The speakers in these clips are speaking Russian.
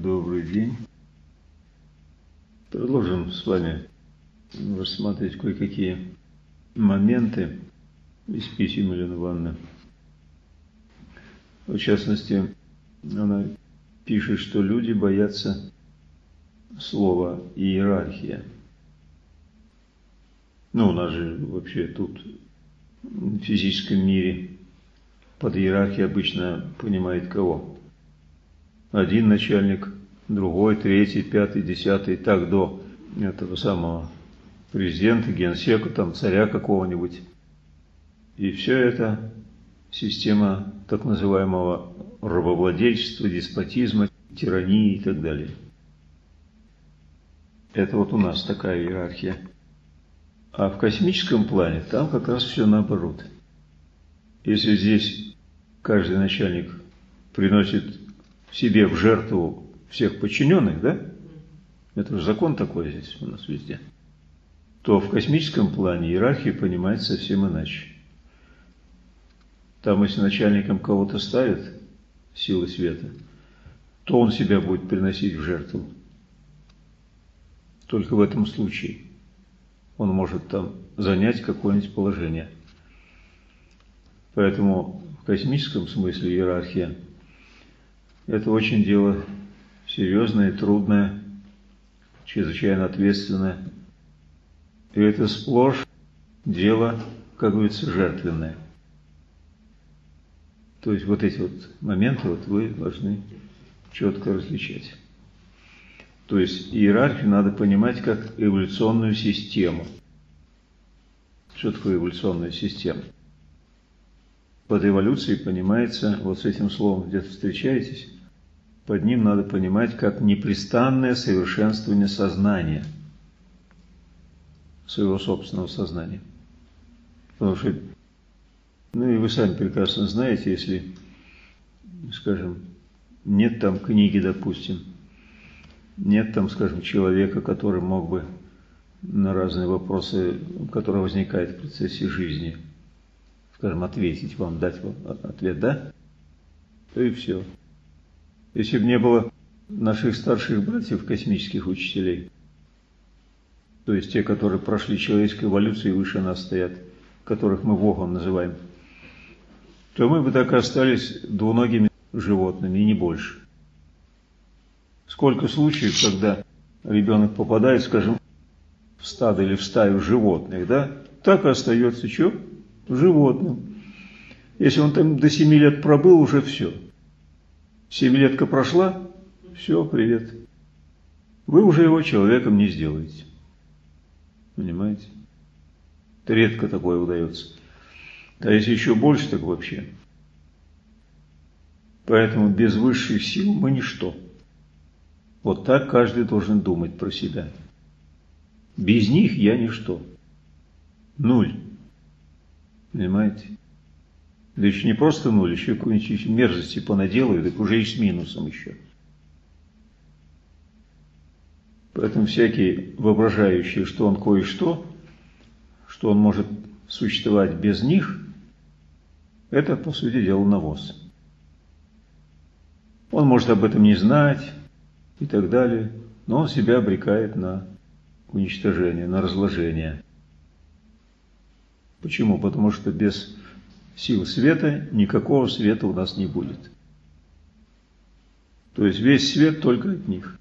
Добрый день. Продолжим с вами рассматривать кое-какие моменты из писем Елены Ивановны. В частности, она пишет, что люди боятся слова «иерархия». У нас же вообще тут в физическом мире под иерархией обычно понимает кого? Один начальник, другой, третий, пятый, десятый, так до этого самого президента, генсека, там, царя какого-нибудь. И все это система так называемого рабовладельчества, деспотизма, тирании и так далее. Это вот у нас такая иерархия. А в космическом плане там как раз все наоборот. Если здесь каждый начальник приносит себе в жертву всех подчиненных, да? Это же закон такой здесь у нас везде. То в космическом плане иерархия понимается совсем иначе. Там, если начальником кого-то ставят силы света, то он себя будет приносить в жертву. Только в этом случае он может там занять какое-нибудь положение. Поэтому в космическом смысле иерархия – это очень дело серьезное, трудное, чрезвычайно ответственное. И это сплошь дело, как говорится, жертвенное. То есть вот эти вот моменты вы должны четко различать. То есть иерархию надо понимать как эволюционную систему. Что такое эволюционная система? Под эволюцией понимается, вот с этим словом где-то встречаетесь, под ним надо понимать как непрестанное совершенствование сознания, своего собственного сознания. Потому что, и вы сами прекрасно знаете, если, скажем, нет там книги, допустим, нет там, скажем, человека, который мог бы на разные вопросы, которые возникают в процессе жизни, скажем, ответить вам, дать вам ответ, да? То и все. Если бы не было наших старших братьев, космических учителей, то есть те, которые прошли человеческую эволюцию и выше нас стоят, которых мы Богом называем, то мы бы так и остались двуногими животными, и не больше. Сколько случаев, когда ребенок попадает, скажем, в стадо или в стаю животных, да, так и остается что? Животным. Если он там до 7 лет пробыл, уже все. 7-летка прошла, все, привет. Вы уже его человеком не сделаете. Понимаете? Это редко такое удается. А если еще больше, так вообще. Поэтому без высших сил мы ничто. Вот так каждый должен думать про себя. Без них я ничто. Нуль. Понимаете? Да еще не просто нуль, еще какой-нибудь мерзости понаделаю, так уже и с минусом еще. Поэтому всякие воображающие, что он кое-что, что он может существовать без них, это, по сути дела, навоз. Он может об этом не знать и так далее, но он себя обрекает на уничтожение, на разложение. Почему? Потому что без сил света никакого света у нас не будет. То есть весь свет только от них.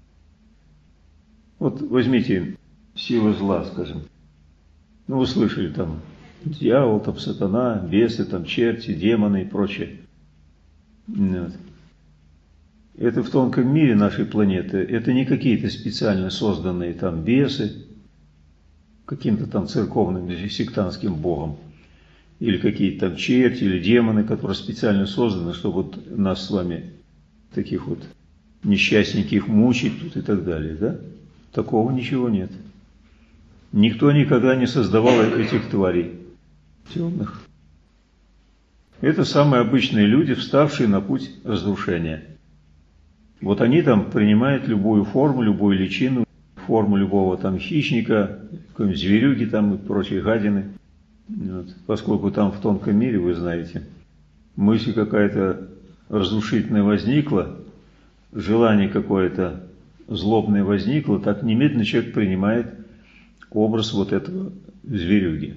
Вот возьмите силы зла, скажем. Вы слышали там дьявол, там сатана, бесы, там черти, демоны и прочее. Вот. Это в тонком мире нашей планеты. Это не какие-то специально созданные там бесы, каким-то там церковным или сектантским богом, или какие-то там черти, или демоны, которые специально созданы, чтобы вот нас с вами, таких вот несчастненьких, мучить тут и так далее, да? Такого ничего нет. Никто никогда не создавал этих тварей темных. Это самые обычные люди, вставшие на путь разрушения. Вот они там принимают любую форму, любую личину, форму любого там хищника, какой-нибудь зверюги там и прочие гадины. Вот. Поскольку там в тонком мире, вы знаете, мысль какая-то разрушительная возникла, желание какое-то злобное возникло, так немедленно человек принимает образ вот этого зверюги.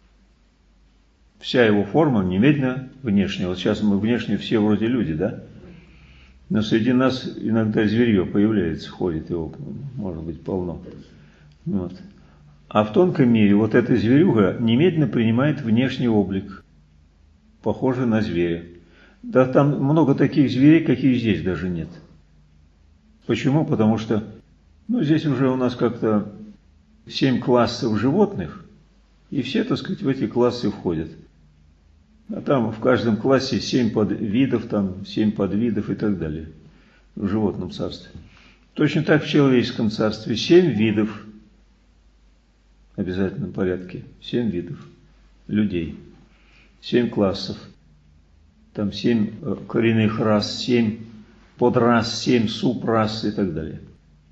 Вся его форма немедленно внешняя. Вот сейчас мы внешне все вроде люди, да? Но среди нас иногда зверье появляется, ходит его, может быть, полно. Вот. А в тонком мире вот эта зверюга немедленно принимает внешний облик, похожий на зверя. Да там много таких зверей, каких здесь даже нет. Почему? Потому что здесь уже у нас как-то 7 классов животных, и все, так сказать, в эти классы входят. А там в каждом классе 7 подвидов, там 7 подвидов и так далее в животном царстве. Точно так в человеческом царстве 7 видов в обязательном порядке, 7 видов людей, 7 классов, там 7 коренных рас, 7 подрас, 7 субрас и так далее.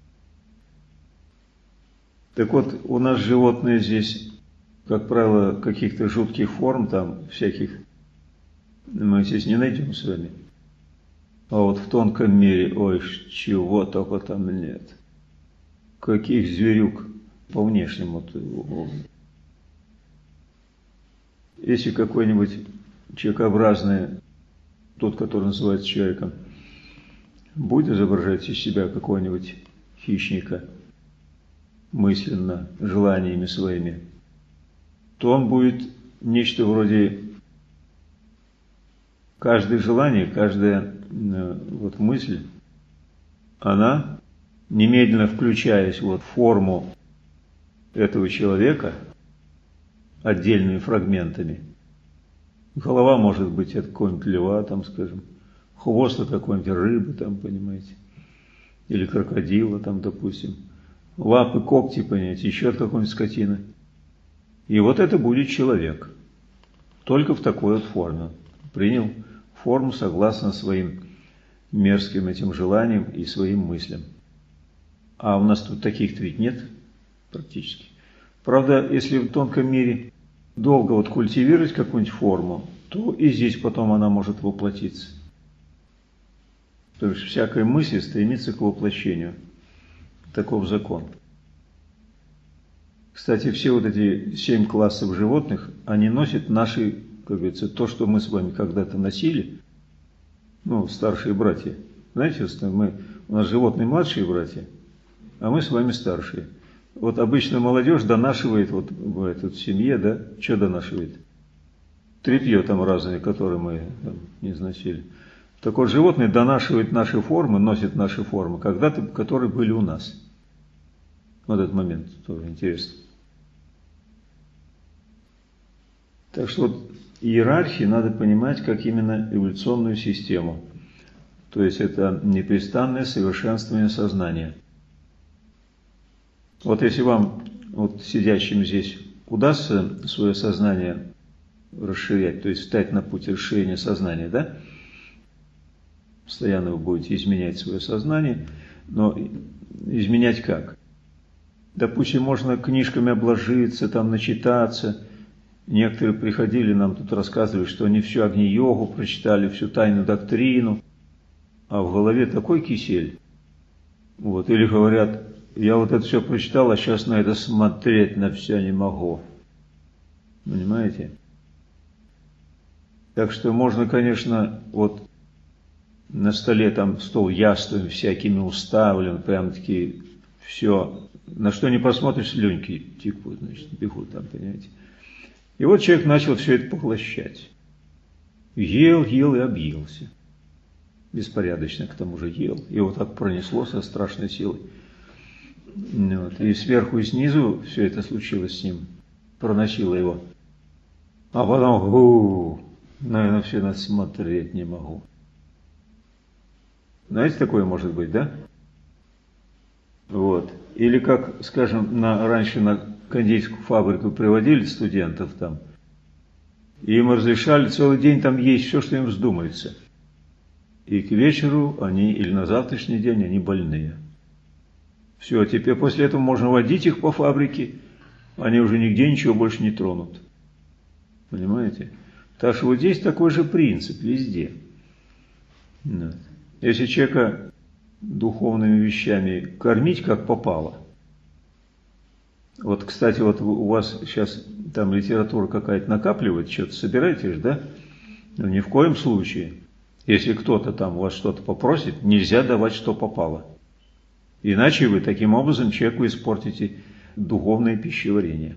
Так вот, у нас животные здесь, как правило, каких-то жутких форм, там всяких, мы здесь не найдем с вами. А вот в тонком мире, ой, чего только там нет. Каких зверюк по внешнему. Если какой-нибудь человекообразный, тот, который называется человеком, будет изображать из себя какого-нибудь хищника мысленно, желаниями своими, то он будет нечто вроде каждое желание, каждая вот мысль, она, немедленно включаясь вот в форму этого человека, отдельными фрагментами, голова может быть от какого-нибудь льва, там, скажем, хвост от какой-нибудь рыбы, там, понимаете, или крокодила, там, допустим, лапы, когти, понимаете, еще от какой-нибудь скотины. И вот это будет человек, только в такой вот форме. Принял форму согласно своим мерзким этим желаниям и своим мыслям. А у нас тут таких-то ведь нет практически. Правда, если в тонком мире долго вот культивировать какую-нибудь форму, то и здесь потом она может воплотиться. То есть всякая мысль стремится к воплощению. Таков закон. Кстати, все вот эти 7 классов животных, они носят наши, как говорится, то, что мы с вами когда-то носили, старшие братья. Знаете, у нас животные младшие братья, а мы с вами старшие. Вот обычно молодежь донашивает, вот бывает в семье, да, что донашивает? Тряпье там разные, которые мы там не износили. Так вот, животные донашивают наши формы, носят наши формы, когда-то, которые были у нас. Вот этот момент тоже интересно. Так что вот иерархии надо понимать как именно эволюционную систему. То есть это непрестанное совершенствование сознания. Вот если вам, вот сидящим здесь, удастся свое сознание расширять, то есть встать на путь расширения сознания, да? Постоянно вы будете изменять свое сознание, но изменять как? Допустим, можно книжками обложиться, там начитаться. Некоторые приходили, нам тут рассказывали, что они всю Агни-йогу прочитали, всю тайную доктрину, а в голове такой кисель. Вот. Или говорят, я вот это все прочитал, а сейчас на это смотреть на все не могу. Понимаете? Так что можно, конечно, вот на столе там стол яствами всякими уставлен, прям такие все, на что не посмотришь, слюньки текут, значит, бегут там, понимаете. И вот человек начал все это поглощать. Ел и объелся. Беспорядочно к тому же ел. И вот так пронесло со страшной силой. Вот. И сверху и снизу все это случилось с ним. Проносило его. А потом, наверное, все это смотреть не могу. Знаете, такое может быть, да? Вот. Или как, скажем, раньше на кондитерскую фабрику приводили студентов там, и им разрешали целый день там есть все, что им вздумается. И к вечеру они, или на завтрашний день, они больные. Все, теперь после этого можно водить их по фабрике, они уже нигде ничего больше не тронут. Понимаете? Так что вот здесь такой же принцип везде. Вот. Если человека духовными вещами кормить как попало. Вот, кстати, вот у вас сейчас там литература какая-то накапливает, что-то собираетесь, да? Но ни в коем случае, если кто-то там у вас что-то попросит, нельзя давать, что попало. Иначе вы таким образом человеку испортите духовное пищеварение.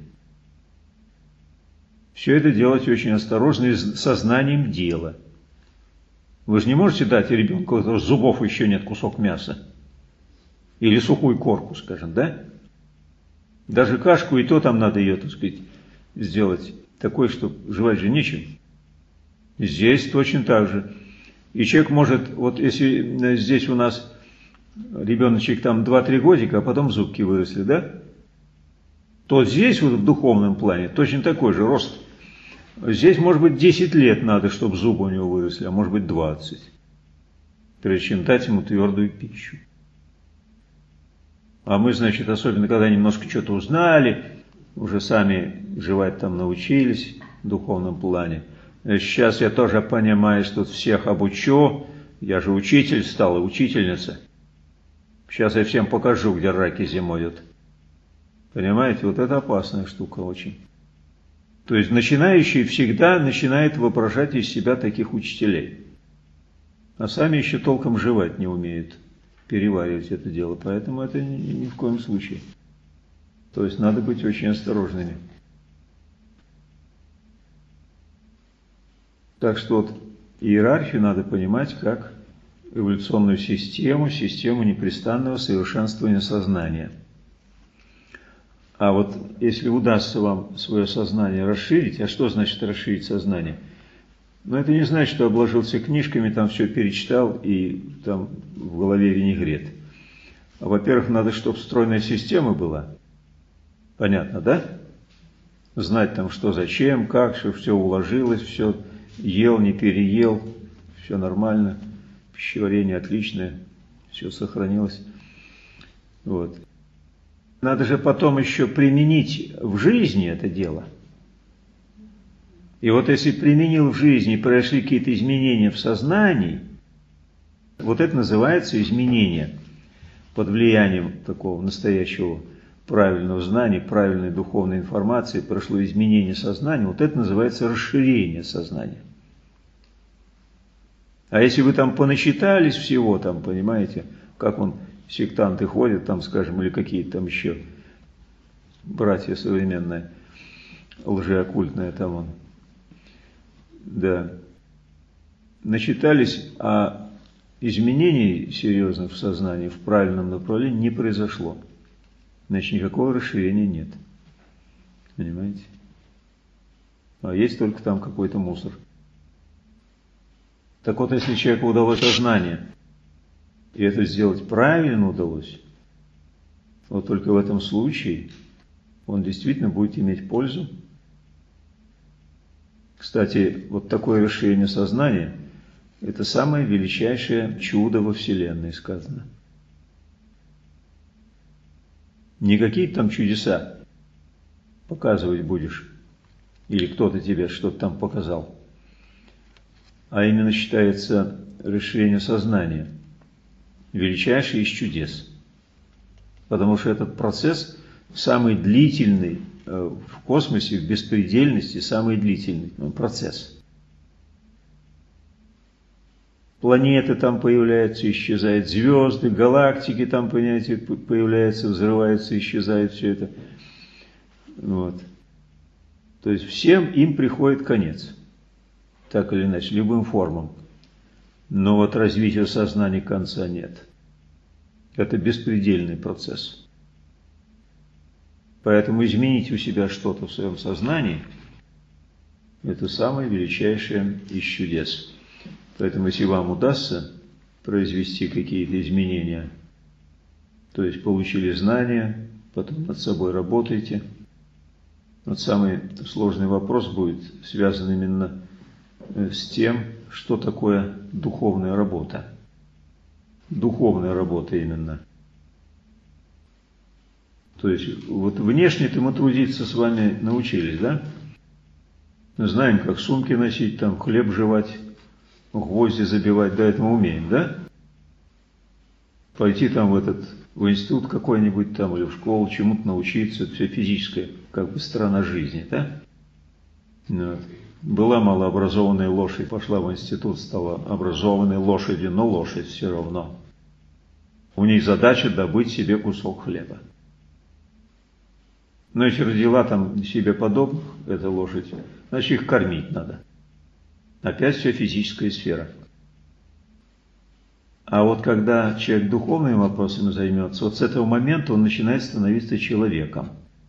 Все это делать очень осторожно и с сознанием дела. Вы же не можете дать ребенку, у которого зубов еще нет, кусок мяса. Или сухую корку, скажем, да? Даже кашку и то там надо ее, так сказать, сделать такой, что жевать же нечем. Здесь точно так же. И человек может, вот если здесь у нас ребеночек там 2-3 годика, а потом зубки выросли, да? То здесь вот в духовном плане точно такой же рост. Здесь, может быть, 10 лет надо, чтобы зубы у него выросли, а может быть 20. Прежде чем дать ему твердую пищу. А мы, значит, особенно когда немножко что-то узнали, уже сами жевать там научились в духовном плане. Сейчас я тоже понимаю, что всех обучу. Я же учитель стал, и учительница. Сейчас я всем покажу, где раки зимуют. Понимаете, вот это опасная штука очень. То есть начинающий всегда начинает воображать из себя таких учителей. А сами еще толком жевать не умеют, переваривать это дело. Поэтому это ни в коем случае. То есть надо быть очень осторожными. Так что вот иерархию надо понимать как эволюционную систему, систему непрестанного совершенствования сознания. А вот если удастся вам свое сознание расширить, а что значит расширить сознание? Ну, это не значит, что обложился книжками, там все перечитал и там в голове винегрет. А, во-первых, надо, чтобы стройная система была. Понятно, да? Знать там, что зачем, как, чтобы все уложилось, все ел, не переел, все нормально, пищеварение отличное, все сохранилось. Вот. Надо же потом еще применить в жизни это дело. И вот если применил в жизни, произошли какие-то изменения в сознании, вот это называется изменение под влиянием такого настоящего правильного знания, правильной духовной информации, прошло изменение сознания, вот это называется расширение сознания. А если вы там поначитались всего, там, понимаете, как он, сектанты ходят, там, скажем, или какие-то там еще братья современные, лжеоккультные там он, да, начитались, а изменений серьезных в сознании в правильном направлении не произошло. Значит, никакого расширения нет. Понимаете? А есть только там какой-то мусор. Так вот, если человеку удалось сознание, и это сделать правильно удалось, вот только в этом случае он действительно будет иметь пользу. Кстати, вот такое расширение сознания – это самое величайшее чудо во Вселенной, сказано. Не какие-то там чудеса показывать будешь, или кто-то тебе что-то там показал, а именно считается расширение сознания величайший из чудес. Потому что этот процесс самый длительный в космосе, в беспредельности, самый длительный процесс. Планеты там появляются, исчезают, звезды, галактики там, понимаете, появляются, взрываются, исчезает все это. Вот. То есть всем им приходит конец, так или иначе, любым формам. Но вот развития сознания конца нет. Это беспредельный процесс. Поэтому изменить у себя что-то в своем сознании – это самое величайшее из чудес. Поэтому если вам удастся произвести какие-то изменения, то есть получили знания, потом над собой работаете, вот самый сложный вопрос будет связан именно с тем, что такое духовная работа. Духовная работа именно. То есть вот внешне-то мы трудиться с вами научились, да? Мы знаем, как сумки носить, там хлеб жевать, гвозди забивать, да, это мы умеем, да? пойти там в институт какой-нибудь там или в школу, чему-то научиться, это все физическая как бы сторона жизни, да? Вот. Была малообразованная лошадь, пошла в институт, стала образованной лошадью, но лошадь все равно. У них задача добыть себе кусок хлеба. Но если родила там себе подобных, эта лошадь, значит их кормить надо. Опять все физическая сфера. А вот когда человек духовными вопросами займется, вот с этого момента он начинает становиться человеком.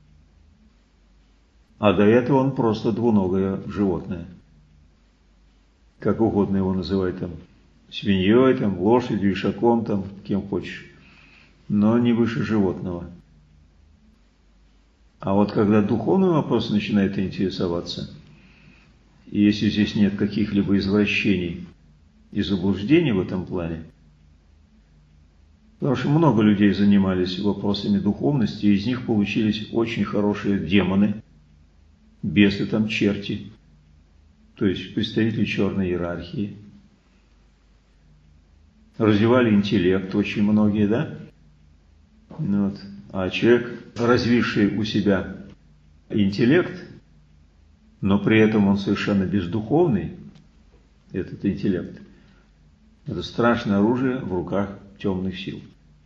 А до этого он просто двуногое животное. Как угодно его называть там, свиньей, там, лошадью, ишаком, там, кем хочешь. Но не выше животного. А вот когда духовный вопрос начинает интересоваться, и если здесь нет каких-либо извращений и заблуждений в этом плане, потому что много людей занимались вопросами духовности, и из них получились очень хорошие демоны, бесы там, черти, то есть представители черной иерархии. Развивали интеллект очень многие, да? Вот. А человек, развивший у себя интеллект, но при этом он совершенно бездуховный, этот интеллект, это страшное оружие в руках темных сил.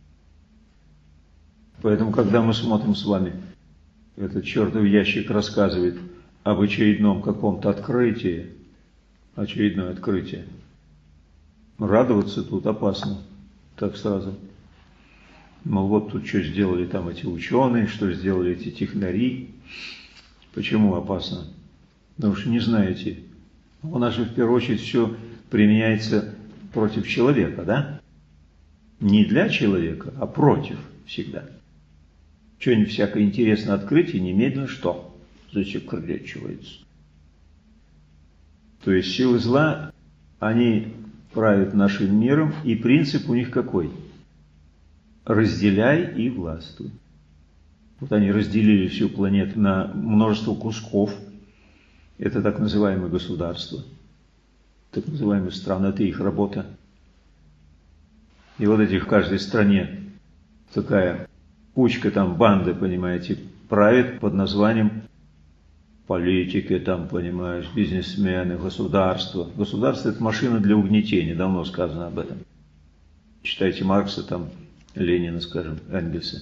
Поэтому, когда мы смотрим с вами, этот чертов ящик рассказывает об очередном каком-то открытии, очередное открытие, радоваться тут опасно, так сразу. Мол, вот тут что сделали там эти ученые, что сделали эти технари. Почему опасно? Потому что не знаете. У нас же в первую очередь все применяется против человека, да? Не для человека, а против всегда. Что-нибудь всякое интересное открытие, немедленно что? Засекречивается. То есть силы зла, они правят нашим миром, и принцип у них какой? Разделяй и властвуй. Вот они разделили всю планету на множество кусков. Это так называемые государства, так называемые страны, это их работа. И вот эти в каждой стране такая кучка там, банды, понимаете, правит под названием политики, там, понимаешь, бизнесмены, государство. Государство – это машина для угнетения, давно сказано об этом. Читайте Маркса, там, Ленина, скажем, Энгельса.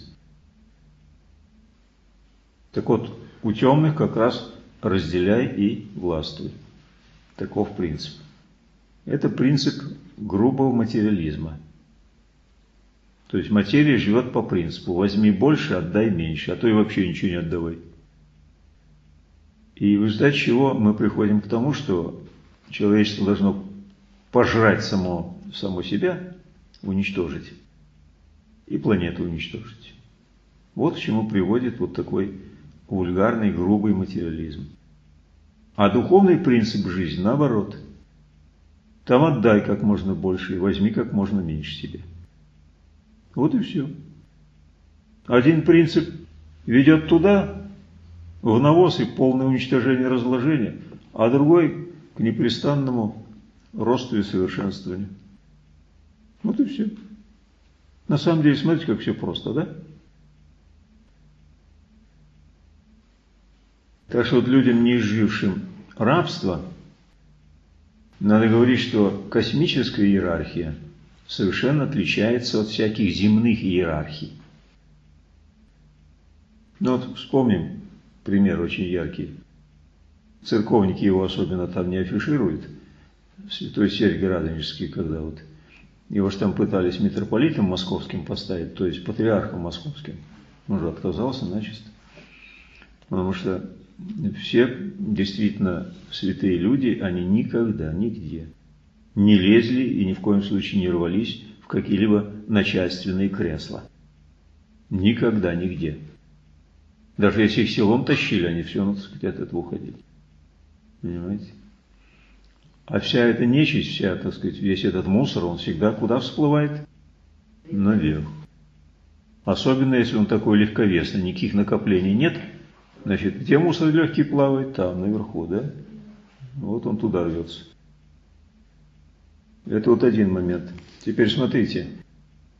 Так вот, у темных как раз разделяй и властвуй. Таков принцип. Это принцип грубого материализма. То есть материя живет по принципу: возьми больше, отдай меньше, а то и вообще ничего не отдавай. И в результате чего мы приходим к тому, что человечество должно пожрать само себя, уничтожить, и планету уничтожить. Вот к чему приводит вот такой вульгарный, грубый материализм. А духовный принцип жизни наоборот. Там отдай как можно больше и возьми как можно меньше себе. Вот и все. Один принцип ведет туда, в навоз и полное уничтожение, разложение, а другой к непрестанному росту и совершенствованию. Вот и все. На самом деле, смотрите, как все просто, да? Так что вот людям, не изжившим рабство, надо говорить, что космическая иерархия совершенно отличается от всяких земных иерархий. Ну вот вспомним пример очень яркий. Церковники его особенно там не афишируют. Святой Сергий Радонежский, когда вот его же там пытались митрополитом московским поставить, то есть патриархом московским. Он же отказался начисто. Потому что все действительно святые люди, они никогда, нигде не лезли и ни в коем случае не рвались в какие-либо начальственные кресла. Никогда, нигде. Даже если их силом тащили, они все равно, так сказать, от этого уходили. Понимаете? А вся эта нечисть, вся, так сказать, весь этот мусор, он всегда куда всплывает? Наверх. Особенно, если он такой легковесный, никаких накоплений нет. Значит, где мусор легкий плавает? Там, наверху, да? Вот он туда рвется. Это вот один момент. Теперь смотрите.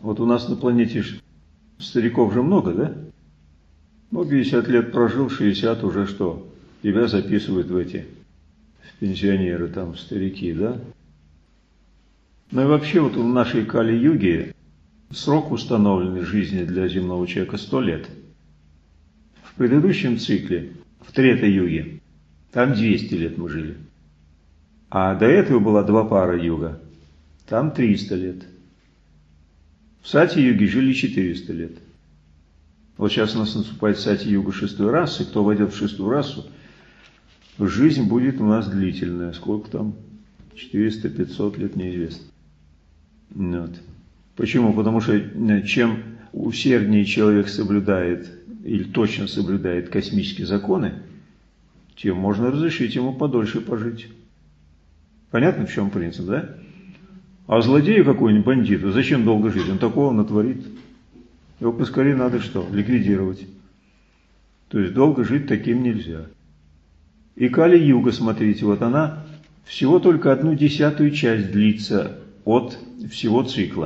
Вот у нас на планете стариков же много, да? Ну, 50 лет прожил, 60 уже что? Тебя записывают в пенсионеры, там, старики, да? Ну и вообще вот в нашей Кали-юге срок установленной жизни для земного человека 100 лет. В предыдущем цикле, в Трета-юге, там 200 лет мы жили. А до этого была Двапара-юга, там 300 лет. В Сати-юге жили 400 лет. Вот сейчас у нас наступает Сати-юга 6-й расы, кто войдет в 6-ю расу, жизнь будет у нас длительная. Сколько там? 400-500 лет, неизвестно. Вот. Почему? Потому что чем усерднее человек соблюдает или точно соблюдает космические законы, тем можно разрешить ему подольше пожить. Понятно, в чем принцип, да? А злодею какой-нибудь, бандиту, зачем долго жить? Он такого натворит. Его поскорее надо что? Ликвидировать. То есть долго жить таким нельзя. И Кали-юга, смотрите, вот она всего только 1/10 часть длится от всего цикла.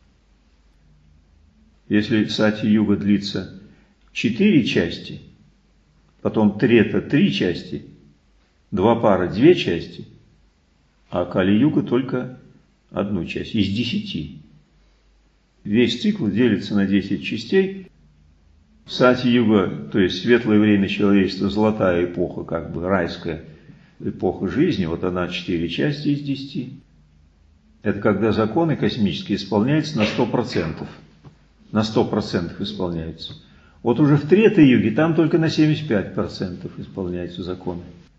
Если Сати-юга длится 4 части, потом Трета 3 части, Двапара 2 части, а Кали-юга только 1 часть из 10. Весь цикл делится на 10 частей. Сати-юга, то есть светлое время человечества, золотая эпоха, как бы райская эпоха жизни, вот она 4 части из 10. Это когда законы космические исполняются на 100%. На 100% исполняются. Вот уже в Трета-юге там только на 75% исполняются законы.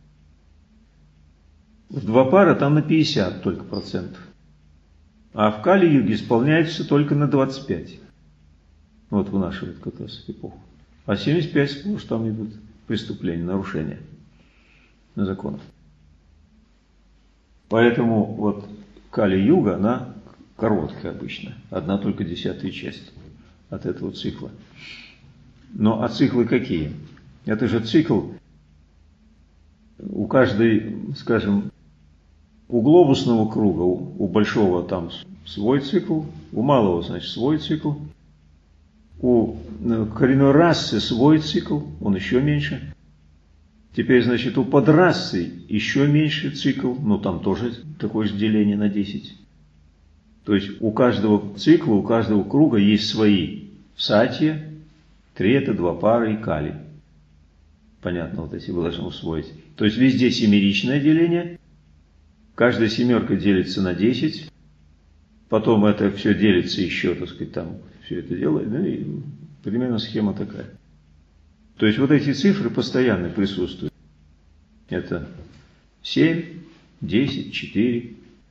В Двапара там на 50 только процентов. А в Кали-юге исполняется только на 25. Вот в нашу вот как раз эпоху. А 75 сплошь там идут преступления, нарушения законов. Поэтому вот Кали-юга, она короткая обычно. 1 только 10 часть от этого цикла. Но а циклы какие? Это же цикл, у каждой, скажем, у глобусного круга, у большого там свой цикл, у малого, значит, свой цикл, у коренной расы свой цикл, он еще меньше. Теперь, значит, у подрасы еще меньше цикл, но там тоже такое же деление на 10. То есть у каждого цикла, у каждого круга есть свои Сатья, Трета, Двапара и Кали. Понятно, вот эти вы должны усвоить. То есть везде семеричное деление, каждая семерка делится на 10, потом это все делится еще, так сказать, там все это делает, ну и примерно схема такая. То есть вот эти цифры постоянно присутствуют. Это 7, 10, 4.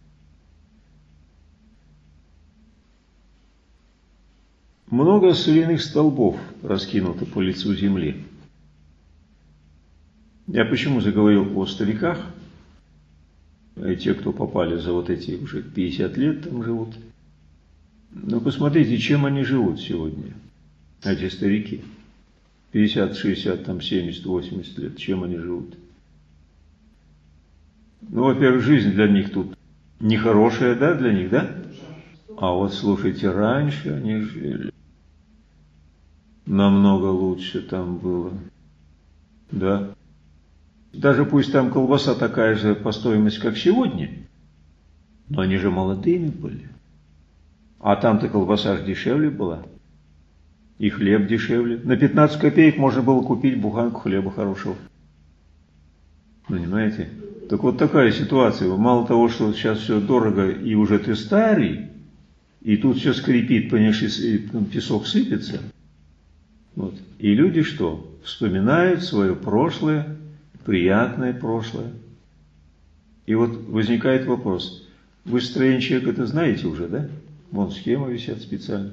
Много соляных столбов раскинуто по лицу земли. Я почему заговорил о стариках? И те, кто попали за вот эти уже 50 лет там живут. Ну, посмотрите, чем они живут сегодня, эти старики. 50, 60, там 70, 80 лет, чем они живут? Ну, во-первых, жизнь для них тут нехорошая, да, для них, да? А вот, слушайте, раньше они жили. Намного лучше там было. Да. Даже пусть там колбаса такая же по стоимости, как сегодня, но они же молодыми были. А там-то колбаса же дешевле была. И хлеб дешевле. На 15 копеек можно было купить буханку хлеба хорошего. Понимаете? Так вот такая ситуация. Мало того, что сейчас все дорого и уже ты старый, и тут все скрипит, понимаешь, и песок сыпется. Вот. И люди что? Вспоминают свое прошлое, приятное прошлое. И вот возникает вопрос. Вы строение человека это знаете уже, да? Вон схемы висят специально.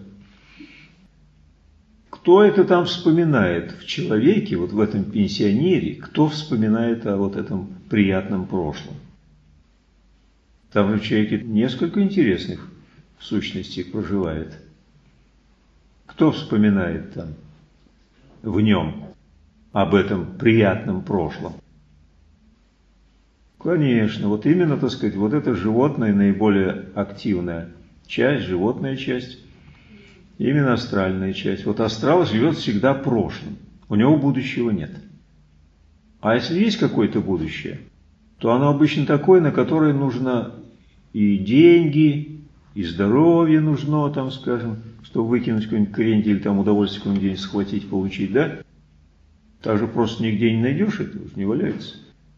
Кто это там вспоминает в человеке, вот в этом пенсионере, кто вспоминает о вот этом приятном прошлом? Там в человеке несколько интересных сущностей проживает. Кто вспоминает там в нем об этом приятном прошлом? Конечно, вот именно, так сказать, вот это животное, наиболее активная часть, животная часть. Именно астральная часть. Вот астрал живет всегда прошлым. У него будущего нет. А если есть какое-то будущее, то оно обычно такое, на которое нужно и деньги, и здоровье нужно, там, скажем, чтобы выкинуть какой-нибудь крендель или там удовольствие какое-нибудь схватить, получить, да? Так же просто нигде не найдешь, это уже не валяется.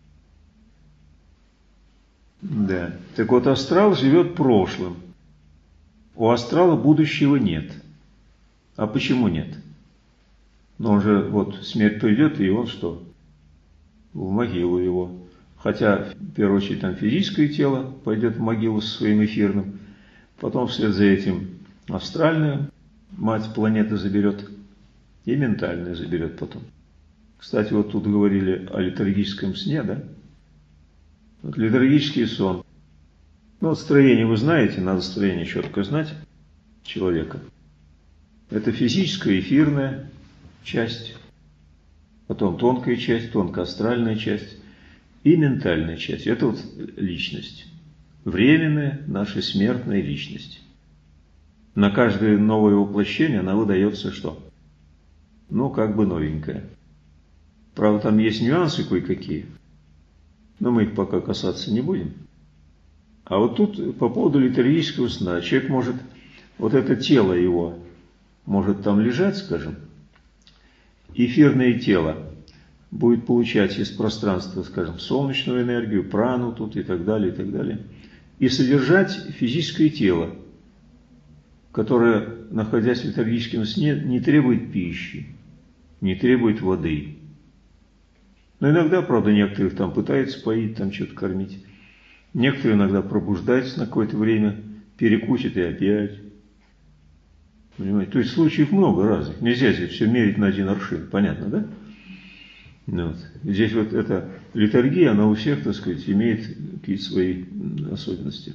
Да. Так вот, астрал живет прошлым. У астрала будущего нет. А почему нет? Но он же, вот, смерть придет, и он что? В могилу его. Хотя, в первую очередь, там физическое тело пойдет в могилу со своим эфирным. Потом вслед за этим астральную мать планеты заберет. И ментальную заберет потом. Кстати, вот тут говорили о летаргическом сне, да? Вот летаргический сон. Ну, вот строение вы знаете, надо строение четко знать человека. Это физическая, эфирная часть, потом тонкая часть, тонкоастральная часть и ментальная часть. Это вот личность. Временная наша смертная личность. На каждое новое воплощение она выдается что? Ну, как бы новенькая. Правда, там есть нюансы кое-какие, но мы их пока касаться не будем. А вот тут по поводу летаргического сна. Человек может, вот это тело его, может там лежать, скажем, эфирное тело будет получать из пространства, скажем, солнечную энергию, прану тут и так далее, и содержать физическое тело, которое, находясь в летаргическом сне, не требует пищи, не требует воды. Но иногда, правда, некоторых там пытаются поить, там что-то кормить. Некоторые иногда пробуждаются на какое-то время, перекусят и опять. Понимаете? То есть случаев много разных. Нельзя здесь все мерить на один аршин. Понятно, да? Вот. Здесь вот эта летаргия, она у всех, так сказать, имеет какие-то свои особенности.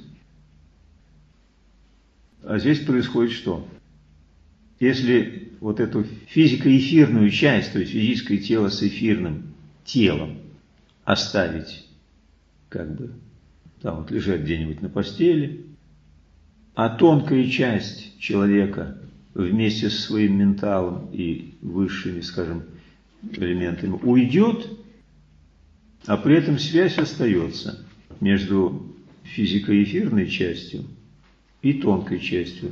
А здесь происходит что? Если вот эту физико-эфирную часть, то есть физическое тело с эфирным телом оставить, как бы, там вот лежать где-нибудь на постели, а тонкая часть человека вместе со своим менталом и высшими, скажем, элементами уйдет, а при этом связь остается между физико-эфирной частью и тонкой частью.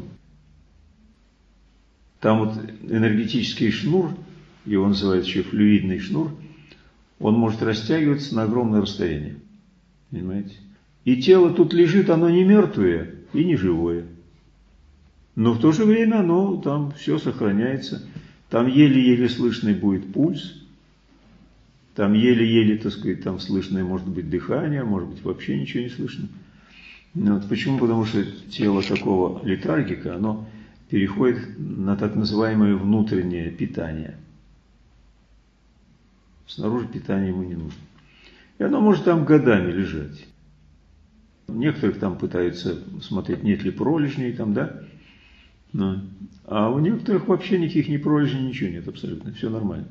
Там вот энергетический шнур, его называют еще флюидный шнур, он может растягиваться на огромное расстояние. Понимаете? И тело тут лежит, оно не мертвое и не живое. Но в то же время оно там все сохраняется. Там еле-еле слышный будет пульс. Там еле-еле, так сказать, там слышное может быть дыхание, может быть вообще ничего не слышно. Вот. Почему? Потому что тело такого летаргика, оно переходит на так называемое внутреннее питание. Снаружи питание ему не нужно. И оно может там годами лежать. Некоторых там пытаются смотреть, нет ли пролежней там, да? А у некоторых вообще никаких ни пролежней, ничего нет абсолютно, все нормально.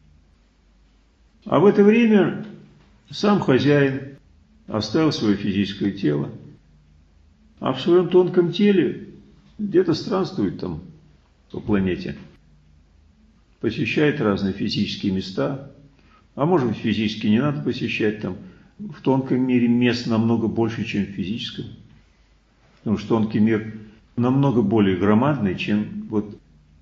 А в это время сам хозяин оставил свое физическое тело, а в своем тонком теле где-то странствует там по планете, посещает разные физические места, а может быть физически не надо посещать там. В тонком мире мест намного больше, чем в физическом. Потому что тонкий мир намного более громадный, чем вот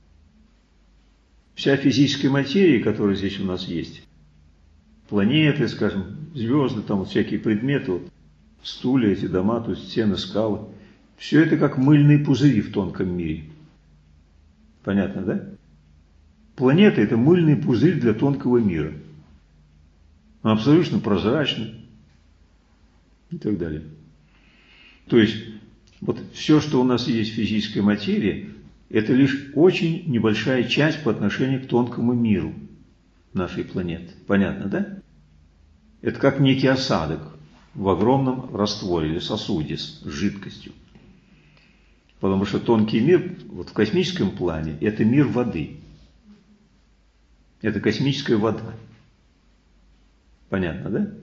вся физическая материя, которая здесь у нас есть. Планеты, скажем, звезды, там вот всякие предметы, вот, стулья, эти дома, то есть стены, скалы. Все это как мыльные пузыри в тонком мире. Понятно, да? Планета – это мыльный пузырь для тонкого мира. Он абсолютно прозрачный. И так далее. То есть, вот все, что у нас есть в физической материи, это лишь очень небольшая часть по отношению к тонкому миру нашей планеты. Понятно, да? Это как некий осадок в огромном растворе или сосуде с жидкостью. Потому что тонкий мир, вот в космическом плане, это мир воды. Это космическая вода. Понятно, да?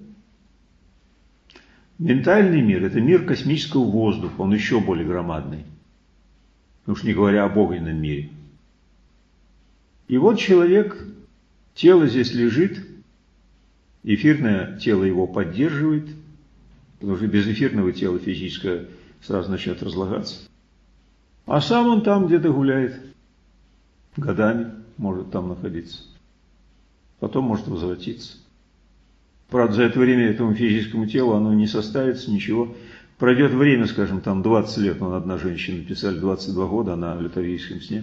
Ментальный мир – это мир космического воздуха, он еще более громадный. уж не говоря об огненном мире. И вот человек, тело здесь лежит, эфирное тело его поддерживает, потому что без эфирного тела физическое сразу начнет разлагаться. А сам он там где-то гуляет, годами может там находиться. Потом может возвратиться. Правда, за это время этому физическому телу оно не составится, ничего. Пройдет время, скажем, там 20 лет, вон одна женщина написали, 22 года, она в летаргическом сне.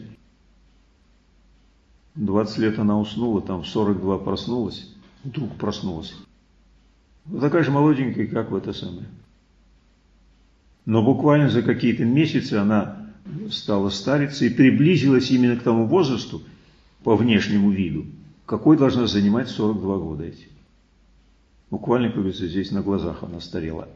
20 лет она уснула, там в 42 проснулась, вдруг проснулась. Вот такая же молоденькая, как в это самое. Но буквально за какие-то месяцы она стала стариться и приблизилась именно к тому возрасту, по внешнему виду, какой должна занимать 42 года эти. Буквально, как говорится, здесь на глазах она старела.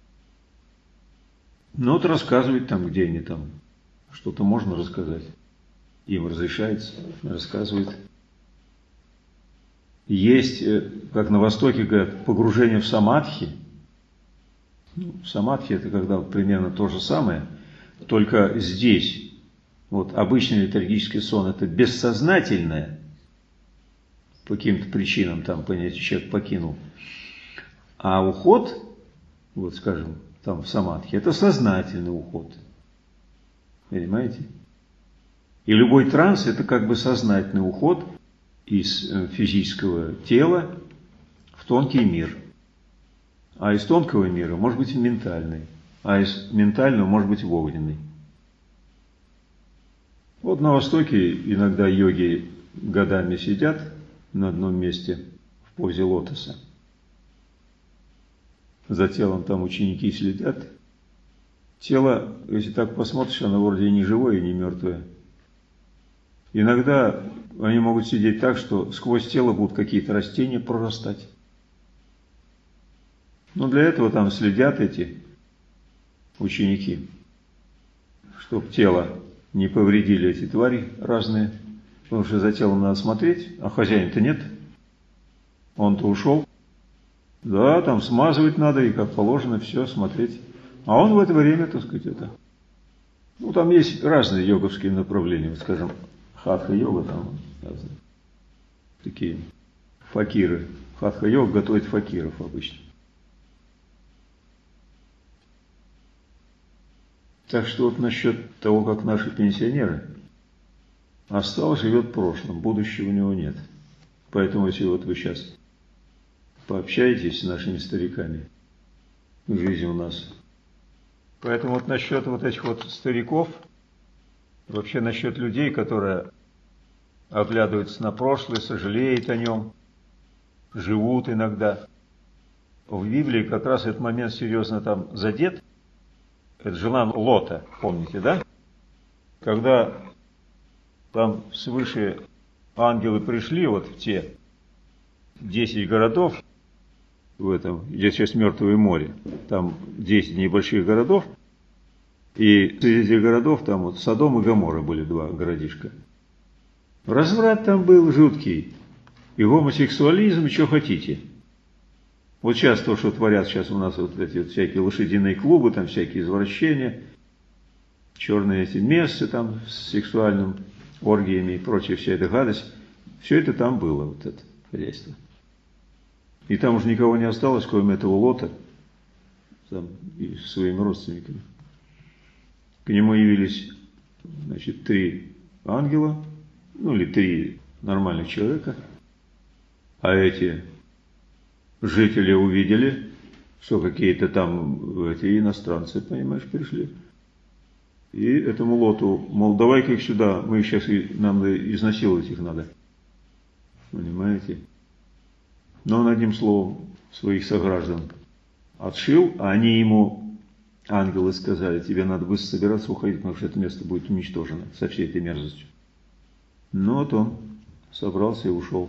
Ну вот рассказывает там, где они там, что-то можно рассказать. Им разрешается, рассказывает. Есть, как на Востоке говорят, погружение в самадхи. Самадхи это когда примерно то же самое, только здесь вот обычный летаргический сон это бессознательное, по каким-то причинам там понятие человек покинул. А уход, вот скажем, там в самадхи, это сознательный уход. Понимаете? И любой транс это как бы сознательный уход из физического тела в тонкий мир. А из тонкого мира может быть ментальный, а из ментального может быть в огненный. Вот на Востоке иногда йоги годами сидят на одном месте в позе лотоса. За телом там ученики следят. Тело, если так посмотришь, оно вроде и не живое, и не мертвое. Иногда они могут сидеть так, что сквозь тело будут какие-то растения прорастать. Но для этого там следят эти ученики, чтобы тело не повредили эти твари разные, потому что за телом надо смотреть, а хозяина-то нет, он-то ушел. Да, там смазывать надо и как положено все смотреть. А он в это время, так сказать, это... Ну, там есть разные йоговские направления, вот, скажем, хатха-йога, там разные такие факиры. Хатха-йога готовит факиров обычно. Так что вот насчет того, как наши пенсионеры, осталось, живет в прошлом, будущего у него нет. Поэтому, если вот вы сейчас пообщаетесь с нашими стариками, жизнь у нас. Поэтому вот насчет вот этих вот стариков, вообще насчет людей, которые оглядываются на прошлое, сожалеют о нем, живут иногда. В Библии как раз этот момент серьезно там задет. Это жена Лота, помните, да? Когда там свыше ангелы пришли вот в те 10 городов, в этом, где сейчас Мертвое море, там 10 небольших городов, и среди этих городов там вот Содом и Гоморра были два городишка. Разврат там был жуткий, и гомосексуализм, и что хотите. Вот сейчас то, что творят сейчас у нас вот эти вот всякие лошадиные клубы, там всякие извращения, черные эти мессы там с сексуальным оргиями и прочее, вся эта гадость, все это там было, вот это хозяйство. И там уже никого не осталось, кроме этого Лота, там, и своими родственниками. К нему явились, значит, 3 ангела, ну или 3 нормальных человека, а эти жители увидели, что какие-то там эти иностранцы, понимаешь, пришли. И этому Лоту, мол, давай-ка их сюда, мы их сейчас, нам изнасиловать их надо. Понимаете? Но он одним словом своих сограждан отшил, а они ему, ангелы, сказали, тебе надо быстро собираться, уходить, потому что это место будет уничтожено со всей этой мерзостью. Ну вот он собрался и ушел.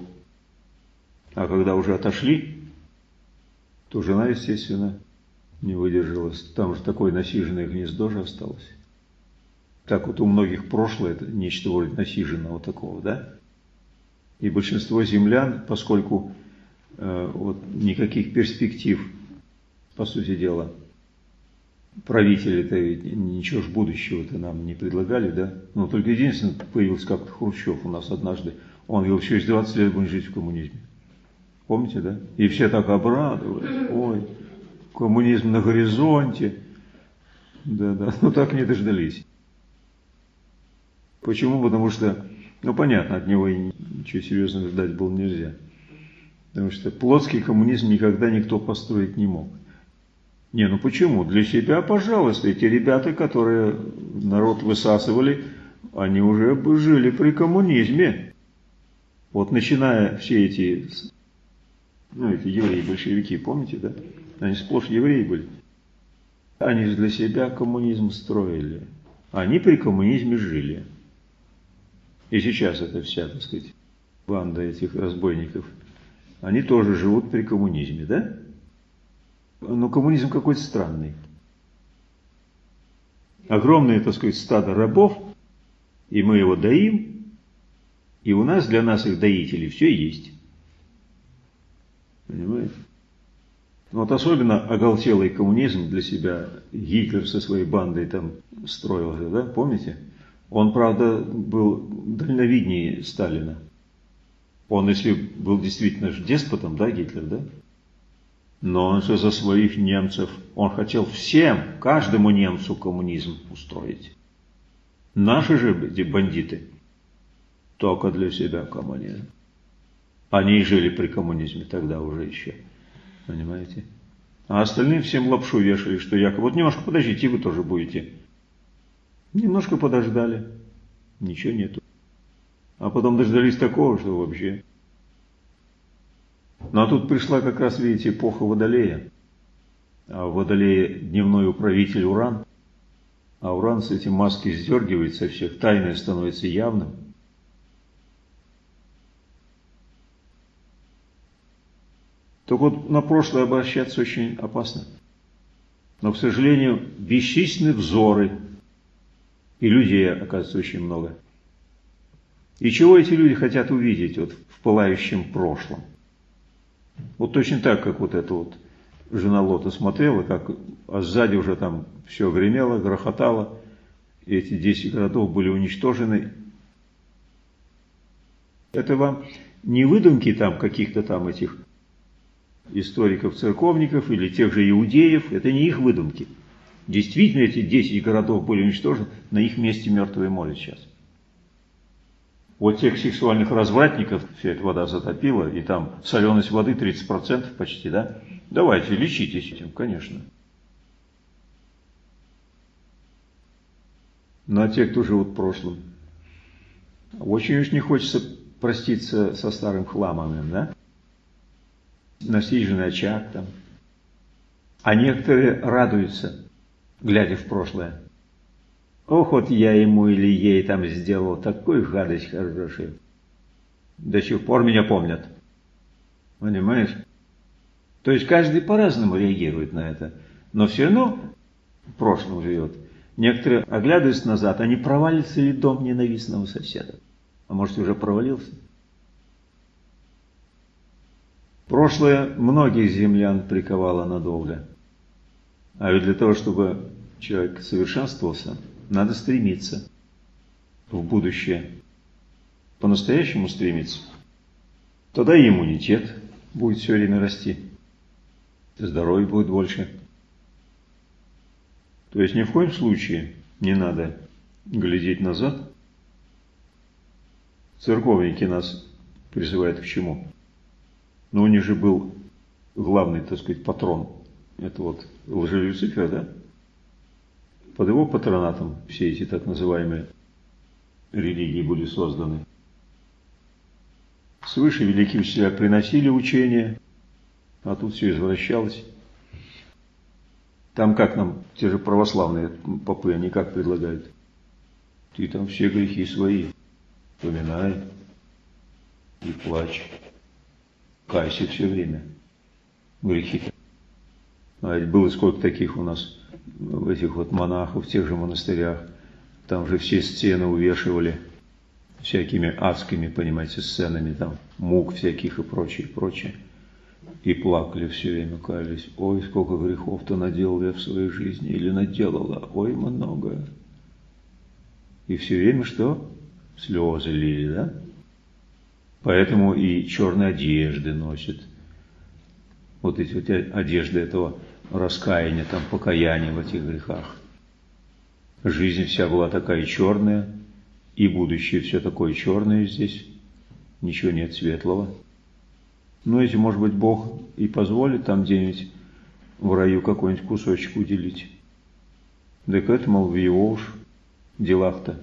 А когда уже отошли, то жена, естественно, не выдержалась. Там же такое насиженное гнездо же осталось. Так вот у многих прошлое, это нечто вроде насиженного такого, да? И большинство землян, поскольку вот никаких перспектив, по сути дела, правители-то ничего ж будущего-то нам не предлагали, да? Ну, только единственное, появился как-то Хрущев у нас однажды. Он говорил, через 20 лет будем жить в коммунизме. Помните, да? И все так обрадовались. Ой, коммунизм на горизонте. Да-да, ну так не дождались. Почему? Потому что, ну понятно, от него ничего серьезного ждать было нельзя. Потому что плотский коммунизм никогда никто построить не мог. Не, ну почему? Для себя, пожалуйста. Эти ребята, которые народ высасывали, они уже бы жили при коммунизме. Вот начиная все эти, ну эти евреи-большевики, помните, да? Они сплошь евреи были. Они же для себя коммунизм строили. Они при коммунизме жили. И сейчас это вся, так сказать, банда этих разбойников. Они тоже живут при коммунизме, да? Но коммунизм какой-то странный. Огромное, так сказать, стадо рабов, и мы его доим, и у нас, для нас, их доителей, все есть. Понимаете? Вот особенно оголтелый коммунизм для себя Гитлер со своей бандой там строил, да, помните? Он, правда, был дальновиднее Сталина. Он, если был действительно деспотом, да, Гитлер, да? Но он же за своих немцев, он хотел всем, каждому немцу коммунизм устроить. Наши же эти бандиты только для себя коммунизм. Они и жили при коммунизме тогда уже еще, понимаете? А остальные всем лапшу вешали, что якобы, вот немножко подождите, вы тоже будете. Немножко подождали, ничего нету. А потом дождались такого, что вообще... Ну а тут пришла как раз, видите, эпоха Водолея. А в Водолее дневной управитель Уран. А Уран с этим маски сдергивает со всех, тайное становится явным. Так вот, на прошлое обращаться очень опасно. Но, к сожалению, бесчисленны взоры. И людей, оказывается, очень много. И чего эти люди хотят увидеть вот в пылающем прошлом? Вот точно так, как вот эта вот жена Лота смотрела, как а сзади уже там все гремело, грохотало, и эти 10 городов были уничтожены. Это вам не выдумки там каких-то там этих историков-церковников или тех же иудеев, это не их выдумки. Действительно, эти 10 городов были уничтожены, на их месте мертвые море сейчас. Вот тех сексуальных развратников вся эта вода затопила, и там соленость воды 30% почти, да? Давайте, лечитесь этим, конечно. Ну а те, кто живут в прошлом, очень уж не хочется проститься со старым хламом, да? Насиженный очаг там. А некоторые радуются, глядя в прошлое. Ох, вот я ему или ей там сделал такую гадость хорошую. До сих пор меня помнят. Понимаешь? То есть каждый по-разному реагирует на это. Но все равно в прошлом живет. Некоторые, оглядываются назад, а не провалится ли дом ненавистного соседа? А может, уже провалился? Прошлое многих землян приковало надолго. А ведь для того, чтобы человек совершенствовался, надо стремиться в будущее. По-настоящему стремиться. Тогда и иммунитет будет все время расти. Здоровье будет больше. То есть ни в коем случае не надо глядеть назад. Церковники нас призывают к чему? Но у них же был главный, так сказать, патрон. Это вот лжелюцифер, да? Под его патронатом все эти так называемые религии были созданы. Свыше великие учителя приносили учения, а тут все извращалось. Там как нам, те же православные попы, они как предлагают? Ты там все грехи свои поминай и плачь. Кайся все время. Грехи-то. А ведь было сколько таких у нас, этих вот монахов в тех же монастырях. Там же все стены увешивали всякими адскими, понимаете, сценами, там, мук всяких и прочее, прочее. и плакали все время, каялись. Ой, сколько грехов-то наделал я в своей жизни, или наделала, ой, много. И все время что? Слезы лили, да? Поэтому и черные одежды носят. Вот эти вот одежды этого раскаяния, там, покаяния в этих грехах. Жизнь вся была такая черная, и будущее все такое черное здесь. Ничего нет светлого. Ну, если, может быть, Бог и позволит там где-нибудь в раю какой-нибудь кусочек уделить. Так это, мол, в его уж делах-то.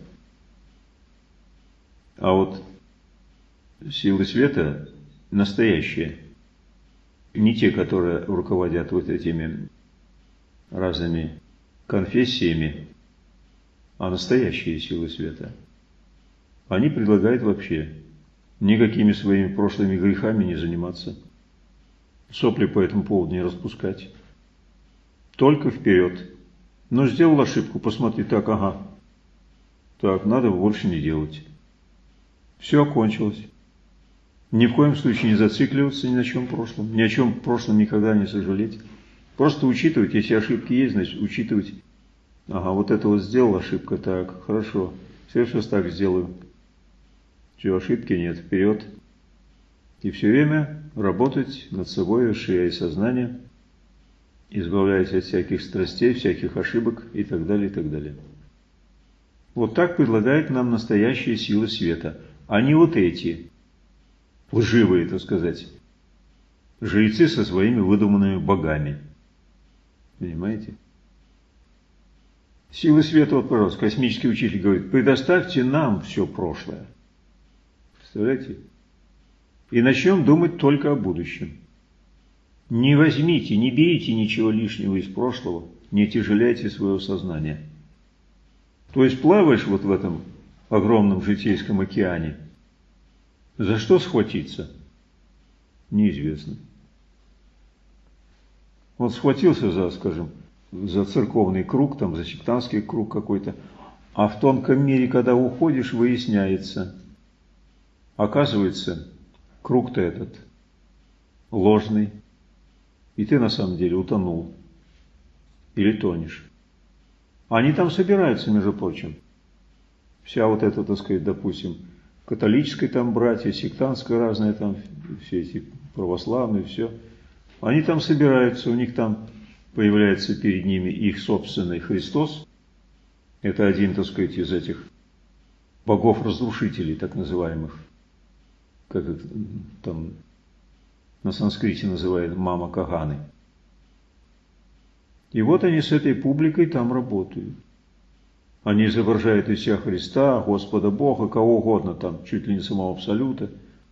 А вот силы света настоящие. Не те, которые руководят вот этими разными конфессиями, а настоящие силы света. Они предлагают вообще никакими своими прошлыми грехами не заниматься. Сопли по этому поводу не распускать. Только вперед. Но сделал ошибку, посмотри, так, ага. Так, надо больше не делать. Все окончилось. Ни в коем случае не зацикливаться ни на чем прошлом. Ни о чем прошлом никогда не сожалеть. Просто учитывать, если ошибки есть, значит учитывать. Ага, вот это вот сделал ошибка, так, хорошо. В следующий раз так сделаю. Все, ошибки нет, вперед. И все время работать над собой, расширяя сознание, избавляясь от всяких страстей, всяких ошибок и так далее, и так далее. Вот так предлагает нам настоящие силы света, а не вот эти, лживые, так сказать, жрецы со своими выдуманными богами. Понимаете? Силы света, вот, пожалуйста, космический учитель говорит, предоставьте нам все прошлое. Представляете? И начнем думать только о будущем. Не возьмите, не берите ничего лишнего из прошлого, не тяжеляйте своего сознания. То есть плаваешь вот в этом огромном житейском океане. За что схватиться? Неизвестно. Вот схватился за, скажем, за церковный круг, там, за сектантский круг какой-то, а в тонком мире, когда уходишь, выясняется, оказывается, круг-то этот ложный, и ты на самом деле утонул или тонешь. Они там собираются, между прочим. Вся вот эта, так сказать, допустим, католическая там братья, сектантская разная там, все эти православные, все. Они там собираются, у них там появляется перед ними их собственный Христос. Это один, так сказать, из этих богов-разрушителей, так называемых. Как это там на санскрите называют мама Каганы. И вот они с этой публикой там работают. Они изображают из себя Христа, Господа Бога, кого угодно там, чуть ли не самого Абсолюта.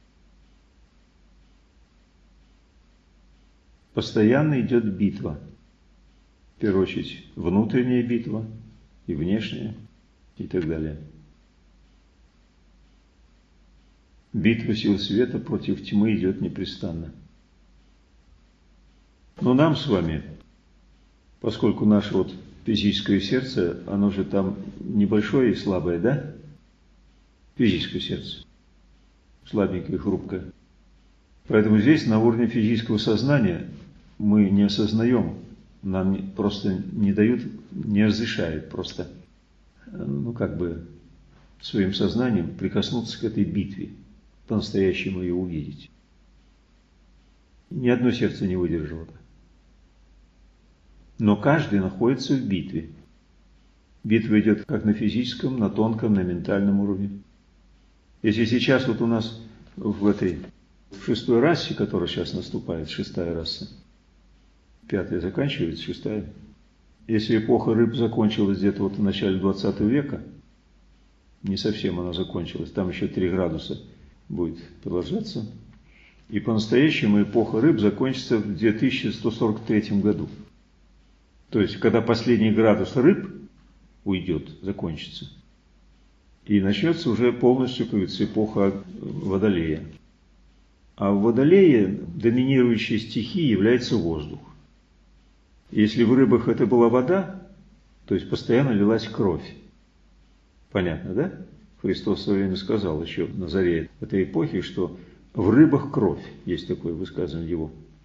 Постоянно идет битва. В первую очередь внутренняя битва и внешняя и так далее. Битва сил света против тьмы идет непрестанно. Но нам с вами, поскольку наше вот физическое сердце, оно же там небольшое и слабое, да? Физическое сердце. Слабенькое, хрупкое. Поэтому здесь на уровне физического сознания мы не осознаем, нам просто не дают, не разрешают просто, ну как бы, своим сознанием прикоснуться к этой битве, по-настоящему ее увидеть. Ни одно сердце не выдержало. Но каждый находится в битве. Битва идет как на физическом, на тонком, на ментальном уровне. Если сейчас вот у нас в шестой расе, которая сейчас наступает, шестая раса, пятая заканчивается, шестая. Если эпоха рыб закончилась где-то вот в начале 20 века, не совсем она закончилась, там еще 3 градуса будет продолжаться, и по-настоящему эпоха рыб закончится в 2143 году. То есть, когда последний градус рыб уйдет, закончится, и начнется уже полностью, как говорится, эпоха Водолея. А в Водолее доминирующей стихией является воздух. Если в рыбах это была вода, то есть постоянно лилась кровь. Понятно, да? Христос в свое время сказал еще на заре этой эпохи, что в рыбах кровь, есть такое высказывание его.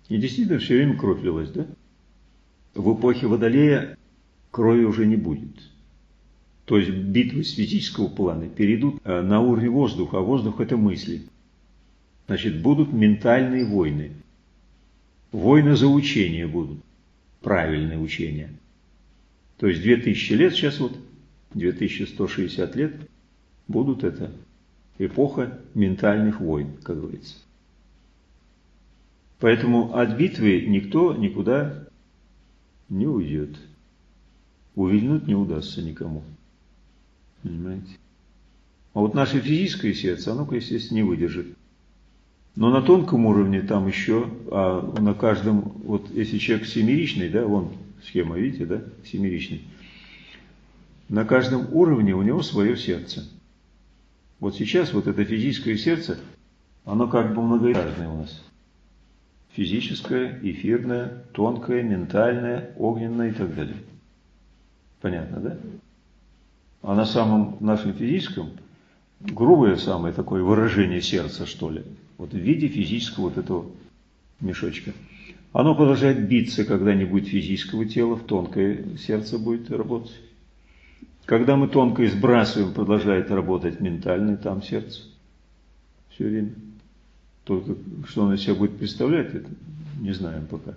И действительно все время кровь лилась, да? В эпохе Водолея крови уже не будет. То есть битвы с физического плана перейдут на уровень воздуха, а воздух – это мысли. Значит, будут ментальные войны. Войны за учение будут. Правильные учения. То есть 2000 лет сейчас, 2160 лет, будут это эпоха ментальных войн, как говорится. Поэтому от битвы никто никуда не уйдет. Увильнуть не удастся никому. Понимаете? А вот наше физическое сердце, оно, естественно, не выдержит. Но на тонком уровне там еще, на каждом, вот если человек семеричный, да, вон схема, видите, да, семеричный, на каждом уровне у него свое сердце. Вот сейчас вот это физическое сердце, оно как бы многоэтажное у нас. Физическое, эфирное, тонкое, ментальное, огненное и так далее. Понятно, да? А на самом нашем физическом, грубое самое такое выражение сердца, что ли, вот в виде физического вот этого мешочка. Оно продолжает биться, когда не будет физического тела, в тонкое сердце будет работать. Когда мы тонкое сбрасываем, продолжает работать ментальное, там сердце. Все время. Только что оно из себя будет представлять, это не знаем пока.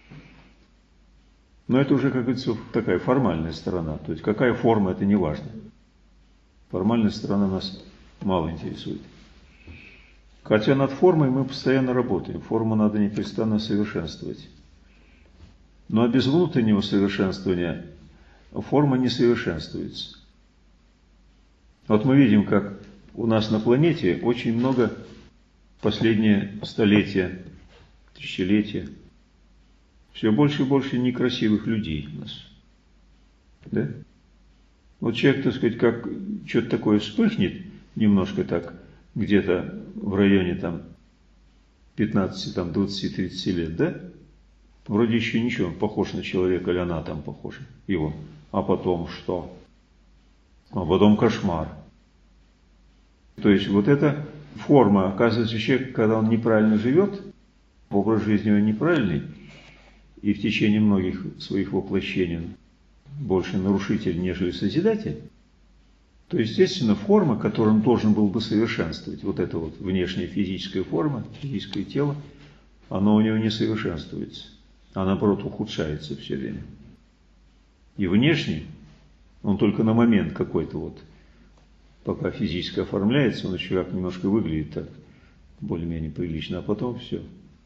Но это уже, как говорится, такая формальная сторона. То есть какая форма, это не важно. Формальная сторона нас мало интересует. Хотя над формой мы постоянно работаем. Форму надо непрестанно совершенствовать. Но без внутреннего совершенствования форма не совершенствуется. Вот мы видим, как у нас на планете очень много последние столетия, тысячелетия, все больше и больше некрасивых людей у нас. Да? Вот человек, так сказать, как что-то такое вспыхнет, немножко так, где-то в районе там 15, там, 20, 30 лет, да? Вроде еще ничего, он похож на человека, или она там похожа, его. А потом что? А потом кошмар. То есть вот эта форма, оказывается, человек, когда он неправильно живет, образ жизни у него неправильный, и в течение многих своих воплощений он больше нарушитель, нежели созидатель, то, естественно, форма, которую он должен был бы совершенствовать, вот эта вот внешняя физическая форма, физическое тело, оно у него не совершенствуется, а наоборот ухудшается все время. И внешне он только на момент какой-то вот, пока физически оформляется, он еще как немножко выглядит так, более-менее прилично, а потом все.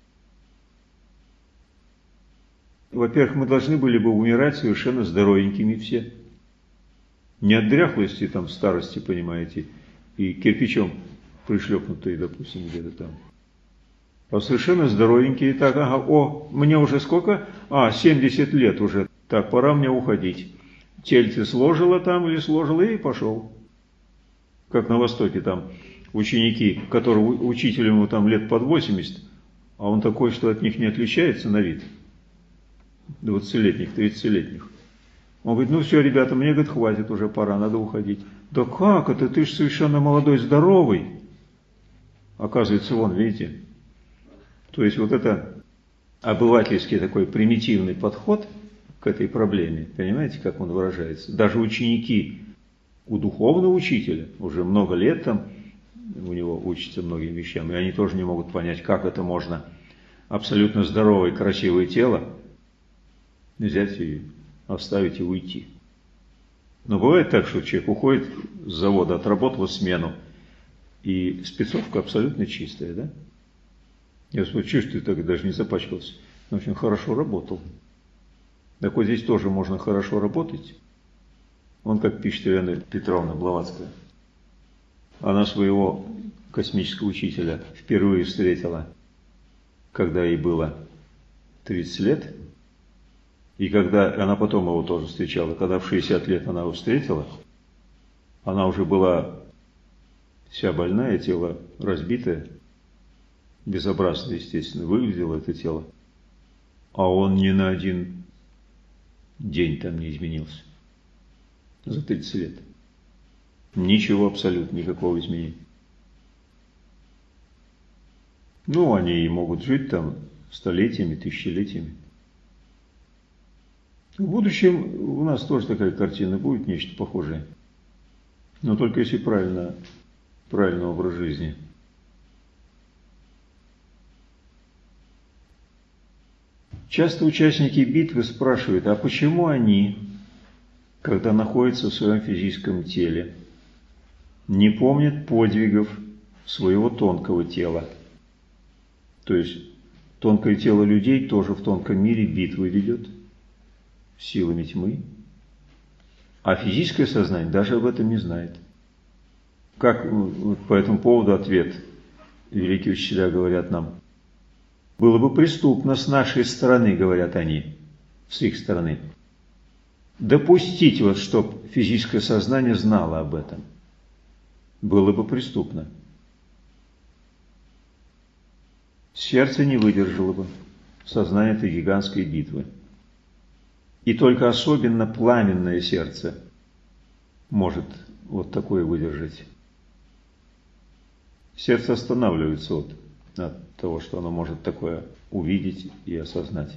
Во-первых, мы должны были бы умирать совершенно здоровенькими все. Не от дряхлости, там, старости, понимаете, и кирпичом пришлепнутые, допустим, где-то там. А совершенно здоровенькие, так, ага, мне уже сколько? 70 лет уже, так, пора мне уходить. Тельце сложило там или сложило, и пошел. Как на Востоке там ученики, которые учителю ему там лет под 80, а он такой, что от них не отличается на вид. 20-летних, 30-летних. Он говорит, ну все, ребята, мне, говорит, хватит уже, пора, надо уходить. Да как это, ты же совершенно молодой, здоровый. Оказывается, вон, видите. То есть вот это обывательский такой примитивный подход к этой проблеме, понимаете, как он выражается. Даже ученики у духовного учителя, уже много лет там, у него учатся многим вещам, и они тоже не могут понять, как это можно абсолютно здоровое, красивое тело взять и оставить и уйти. Но бывает так, что человек уходит с завода, отработал смену, и спецовка абсолютно чистая, да? Я чувствую, так даже не запачкался. Он очень хорошо работал. Так вот здесь тоже можно хорошо работать. Он, как пишет Елена Петровна Блаватская, она своего космического учителя впервые встретила, когда ей было 30 лет. И когда она потом его тоже встречала, когда в 60 лет она его встретила, она уже была вся больная, тело разбитое, безобразно, естественно, выглядело это тело. А он ни на один день там не изменился. За 30 лет. Ничего абсолютно, никакого изменения. Ну, они и могут жить там столетиями, тысячелетиями. В будущем у нас тоже такая картина будет, нечто похожее. Но только если правильный образ жизни. Часто участники битвы спрашивают, а почему они, когда находятся в своем физическом теле, не помнят подвигов своего тонкого тела? То есть тонкое тело людей тоже в тонком мире битвы ведет силами тьмы, а физическое сознание даже об этом не знает. Как по этому поводу ответ? Великие учителя говорят нам: было бы преступно с нашей стороны, говорят они, с их стороны, допустить вот, чтобы физическое сознание знало об этом. Было бы преступно. Сердце не выдержало бы сознание этой гигантской битвы. И только особенно пламенное сердце может вот такое выдержать. Сердце останавливается от того, что оно может такое увидеть и осознать.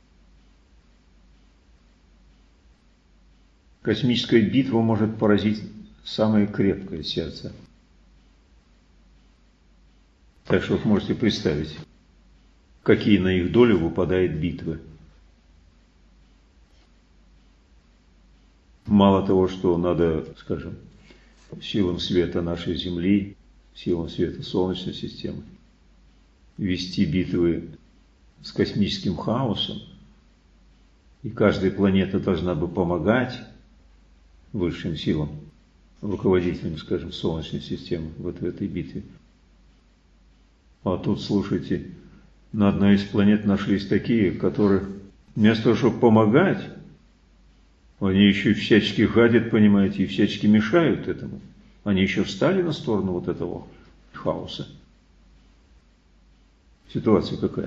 Космическая битва может поразить самое крепкое сердце. Так что вот можете представить, какие на их долю выпадают битвы. Мало того, что надо, скажем, силам света нашей Земли, силам света Солнечной системы, вести битвы с космическим хаосом, и каждая планета должна бы помогать высшим силам, руководителям, скажем, Солнечной системы в этой битве. А тут, слушайте, на одной из планет нашлись такие, которые вместо того, чтобы помогать, они еще и всячески гадят, понимаете, и всячески мешают этому. Они еще встали на сторону вот этого хаоса. Ситуация какая?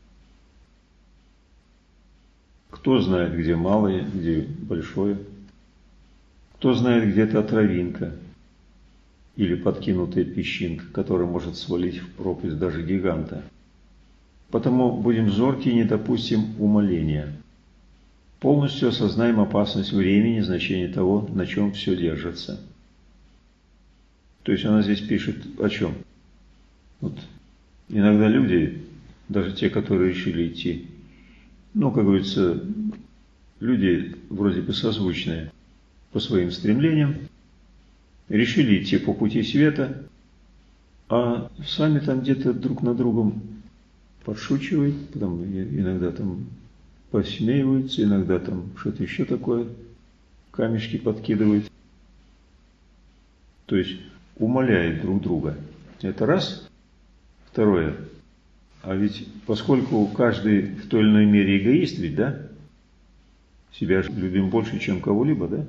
Кто знает, где малое, где большое? Кто знает, где эта травинка или подкинутая песчинка, которая может свалить в пропасть даже гиганта? Потому будем зорки и не допустим умаления. Полностью осознаем опасность времени, значение того, на чем все держится. То есть она здесь пишет о чем? Вот. Иногда люди, даже те, которые решили идти, как говорится, люди вроде бы созвучные по своим стремлениям, решили идти по пути света, а сами там где-то друг над другом подшучивают, потом иногда там посмеиваются, иногда там что-то еще такое, камешки подкидывают. То есть умаляют друг друга. Это раз. Второе. А ведь поскольку каждый в той или иной мере эгоист, ведь, да? Себя любим больше, чем кого-либо, да?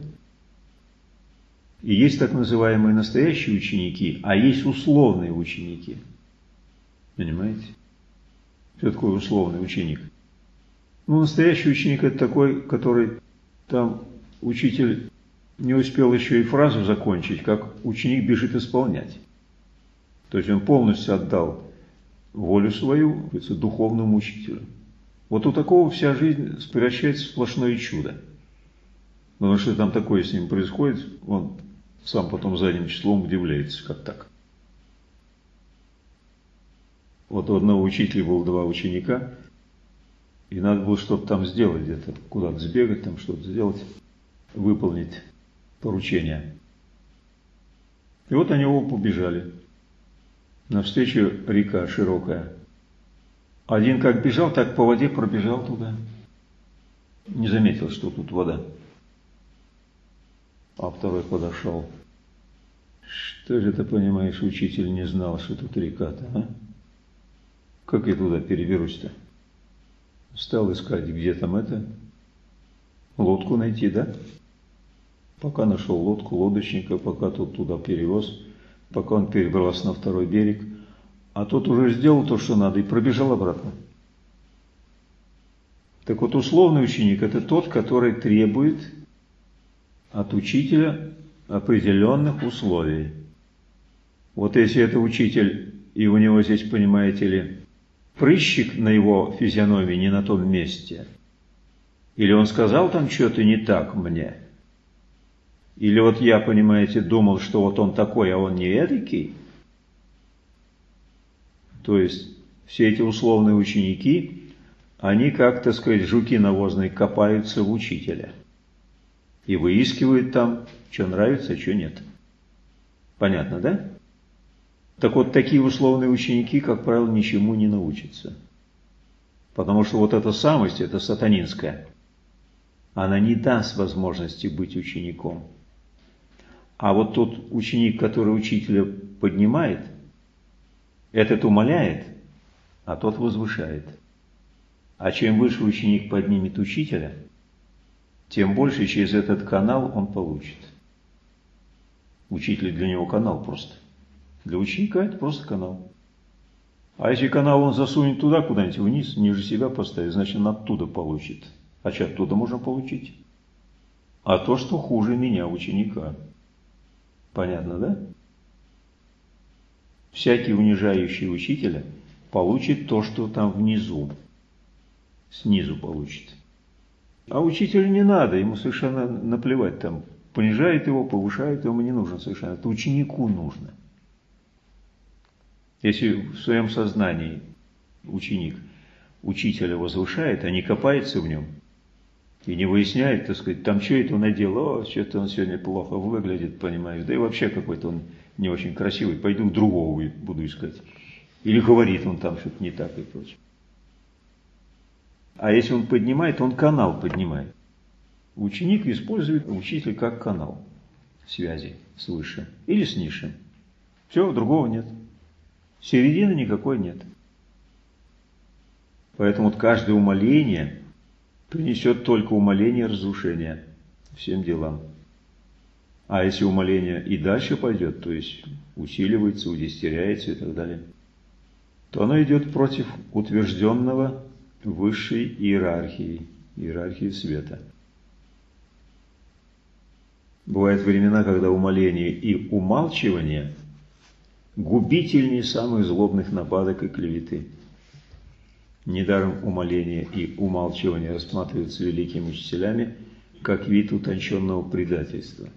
И есть так называемые настоящие ученики, а есть условные ученики. Понимаете? Что такое условный ученик? Настоящий ученик – это такой, который там учитель не успел еще и фразу закончить, как ученик бежит исполнять. То есть он полностью отдал волю свою духовному учителю. Вот у такого вся жизнь превращается в сплошное чудо. Потому что там такое с ним происходит, он сам потом задним числом удивляется, как так. Вот у одного учителя было 2 ученика, и надо было что-то там сделать, где-то куда-то сбегать, там что-то сделать, выполнить поручение. И вот они оба побежали. Навстречу река широкая. Один как бежал, так по воде пробежал туда. Не заметил, что тут вода. А второй подошел. Что же ты понимаешь, учитель не знал, что тут река-то, а? Как я туда переберусь-то? Стал искать, где там лодку найти, да? Пока нашел лодку, лодочника, пока тот туда перевез, пока он перебрался на второй берег, а тот уже сделал то, что надо, и пробежал обратно. Так вот, условный ученик – это тот, который требует от учителя определенных условий. Вот если это учитель, и у него здесь, понимаете ли, прыщик на его физиономии не на том месте? Или он сказал там что-то не так мне? Или вот я, понимаете, думал, что вот он такой, а он не эдакий? То есть все эти условные ученики, они, как, так сказать, жуки навозные, копаются в учителя. И выискивают там, что нравится, а что нет. Понятно, да? Так вот, такие условные ученики, как правило, ничему не научатся. Потому что вот эта самость, эта сатанинская, она не даст возможности быть учеником. А вот тот ученик, который учителя поднимает, этот умаляет, а тот возвышает. А чем выше ученик поднимет учителя, тем больше через этот канал он получит. Учитель для него канал просто. Для ученика это просто канал. А если канал он засунет туда куда-нибудь вниз, ниже себя поставит, значит он оттуда получит. А что оттуда можно получить? А то, что хуже меня, ученика. Понятно, да? Всякий унижающий учителя получит то, что там внизу. Снизу получит. А учителю не надо, ему совершенно наплевать там. Понижает его, повышает, ему не нужно совершенно. Это ученику нужно. Если в своем сознании ученик учителя возвышает, а не копается в нем, и не выясняет, так сказать, там что это он наделал, что-то он сегодня плохо выглядит, понимаешь, да и вообще какой-то он не очень красивый, пойду другого буду искать. Или говорит он там что-то не так и прочее. А если он поднимает, он канал поднимает. Ученик использует учителя как канал связи с высшим или с низшим. Все, другого нет. Середины никакой нет. Поэтому вот каждое умаление принесет только умаление разрушения всем делам. А если умаление и дальше пойдет, то есть усиливается, удестеряется и так далее, то оно идет против утвержденного высшей иерархии света. Бывают времена, когда умаление и умалчивание губительнее самых злобных нападок и клеветы. Недаром умаление и умалчивание рассматриваются великими учителями как вид утонченного предательства.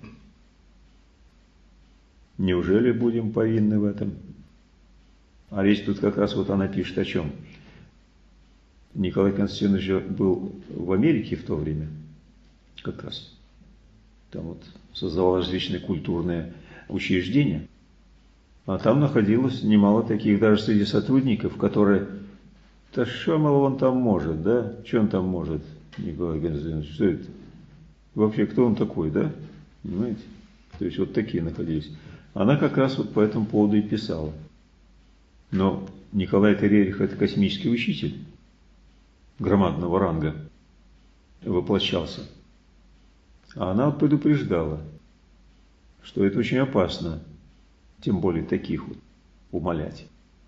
Неужели будем повинны в этом? А речь тут как раз вот она пишет о чем. Николай Константинович был в Америке в то время, как раз. Там вот создавал различные культурные учреждения. А там находилось немало таких даже среди сотрудников, которые, да что, мол, он там может, да? Что он там может, Николай Константинович, что это? Вообще, кто он такой, да? Понимаете? То есть вот такие находились. Она как раз вот по этому поводу и писала. Но Николай Терерих – это космический учитель громадного ранга, воплощался. А она вот предупреждала, что это очень опасно, тем более таких вот, умалять.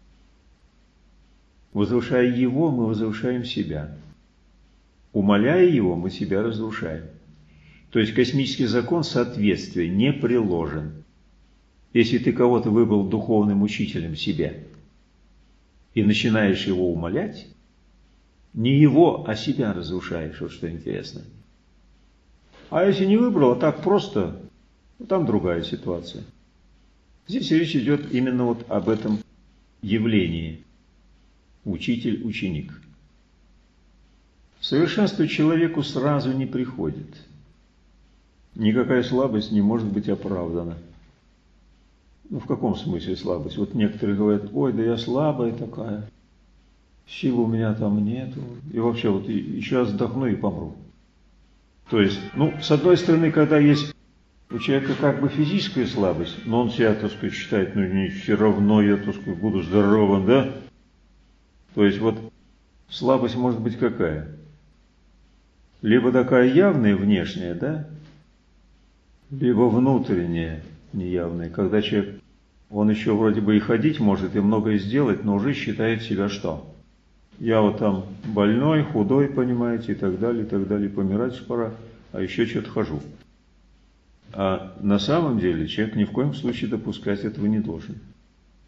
Возвышая его, мы возвышаем себя. Умаляя его, мы себя разрушаем. То есть космический закон соответствия не приложен. Если ты кого-то выбрал духовным учителем себе и начинаешь его умалять, не его, а себя разрушаешь, вот что интересно. А если не выбрал, а так просто, там другая ситуация. Здесь речь идет именно вот об этом явлении. Учитель-ученик. Совершенство человеку сразу не приходит. Никакая слабость не может быть оправдана. Ну, в каком смысле слабость? Вот некоторые говорят, ой, да я слабая такая, сил у меня там нету, и вообще вот еще отдохну и помру. То есть, ну, с одной стороны, когда есть у человека как бы физическая слабость, но он себя, так сказать, считает, ну, не, все равно я, так сказать, буду здоровым, да? То есть, вот слабость может быть какая? Либо такая явная, внешняя, да? Либо внутренняя, неявная, когда человек, он еще вроде бы и ходить может, и многое сделать, но уже считает себя что? Я вот там больной, худой, понимаете, и так далее, помирать пора, а еще что-то хожу. А на самом деле человек ни в коем случае допускать этого не должен.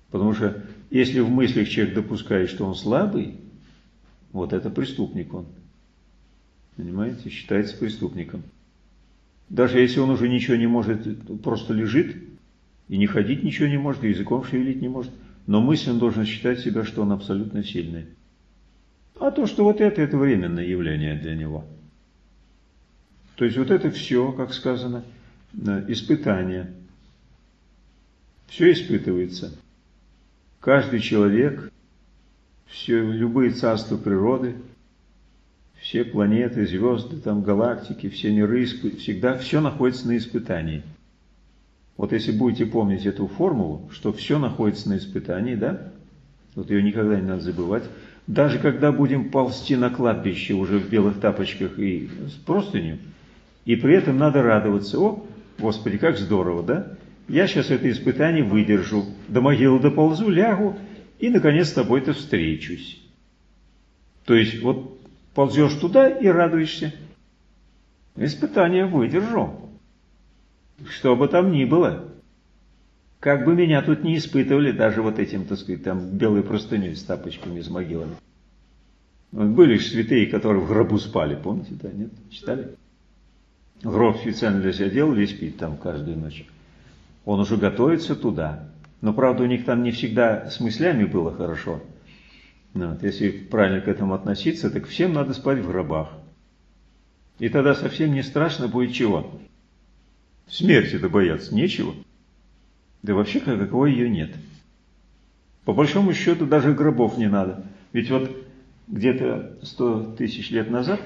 Потому что если в мыслях человек допускает, что он слабый, вот это преступник он. Понимаете? Считается преступником. Даже если он уже ничего не может, просто лежит, и не ходить ничего не может, и языком шевелить не может, но мысль он должен считать себя, что он абсолютно сильный. А то, что вот это временное явление для него. То есть вот это все, как сказано, испытание. Все испытывается. Каждый человек, любые царства природы, все планеты, звезды, там, галактики, все миры, всегда все находится на испытании. Вот если будете помнить эту формулу, что все находится на испытании, да? Вот ее никогда не надо забывать. Даже когда будем ползти на кладбище уже в белых тапочках и с простынью, и при этом надо радоваться. О, Господи, как здорово, да? Я сейчас это испытание выдержу, до могилы доползу, лягу, и, наконец, с тобой-то встречусь. То есть, вот ползешь туда и радуешься. Испытание выдержу. Что бы там ни было. Как бы меня тут не испытывали, даже вот этим, так сказать, там, белой простыней с тапочками, с могилами. Вот были же святые, которые в гробу спали, помните, да, нет? Читали? Гроб специально для себя делали и спит там каждую ночь. Он уже готовится туда. Но, правда, у них там не всегда с мыслями было хорошо. Вот, если правильно к этому относиться, так всем надо спать в гробах. И тогда совсем не страшно будет чего? Смерти-то бояться нечего. Да вообще какого ее нет. По большому счету даже гробов не надо. Ведь вот где-то 100 тысяч лет назад,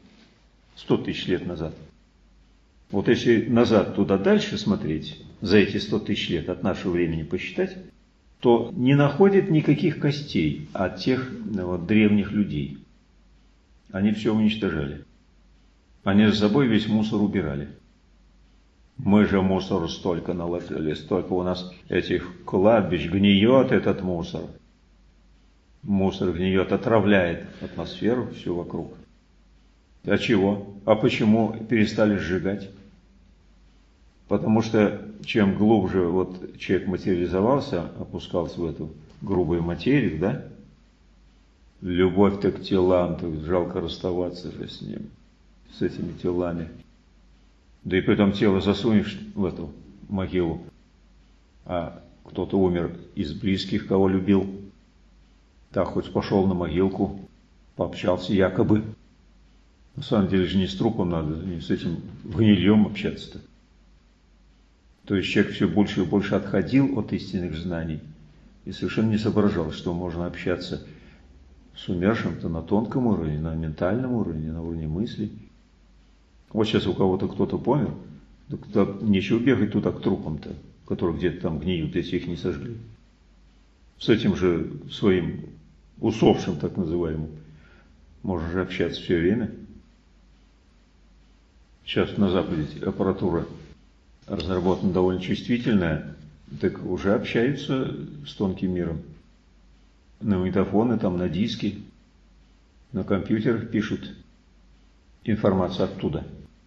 вот если назад туда дальше смотреть, за эти 100 тысяч лет от нашего времени посчитать, то не находят никаких костей от тех вот, древних людей. Они все уничтожали. Они за собой весь мусор убирали. Мы же мусор столько наложили, столько у нас этих кладбищ, гниет этот мусор. Мусор гниет, отравляет атмосферу, все вокруг. А чего? А почему перестали сжигать? Потому что чем глубже вот человек материализовался, опускался в эту грубую материю, да? Любовь-то к телам, так жалко расставаться же с ним, с этими телами. Да и потом тело засунешь в эту могилу, а кто-то умер из близких, кого любил, так хоть пошел на могилку, пообщался якобы. На самом деле же не с трупом надо, не с этим гнильем общаться-то. То есть человек все больше и больше отходил от истинных знаний и совершенно не соображал, что можно общаться с умершим-то на тонком уровне, на ментальном уровне, на уровне мыслей. Вот сейчас у кого-то кто-то помер, так нечего бегать туда к трупам-то, которые где-то там гниют, если их не сожгли. С этим же своим усопшим, так называемым, можно же общаться все время. Сейчас на Западе аппаратура разработана довольно чувствительная, так уже общаются с тонким миром. На магнитофоны, там на диски, на компьютерах пишут информацию оттуда.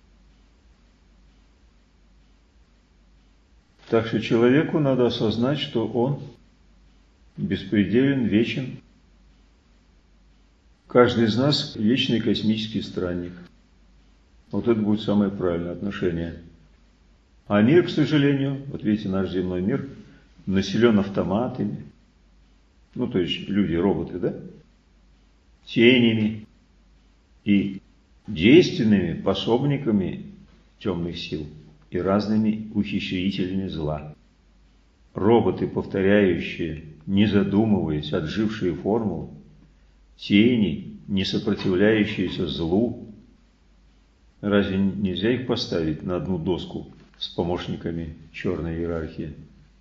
Так что человеку надо осознать, что он беспределен, вечен. Каждый из нас вечный космический странник. Вот это будет самое правильное отношение. А мир, к сожалению, вот видите, наш земной мир населен автоматами, ну то есть люди, роботы, да? Тенями и действенными пособниками темных сил и разными ухищрителями зла. Роботы, повторяющие, не задумываясь, отжившие формулы, тени, не сопротивляющиеся злу. Разве нельзя их поставить на одну доску с помощниками черной иерархии?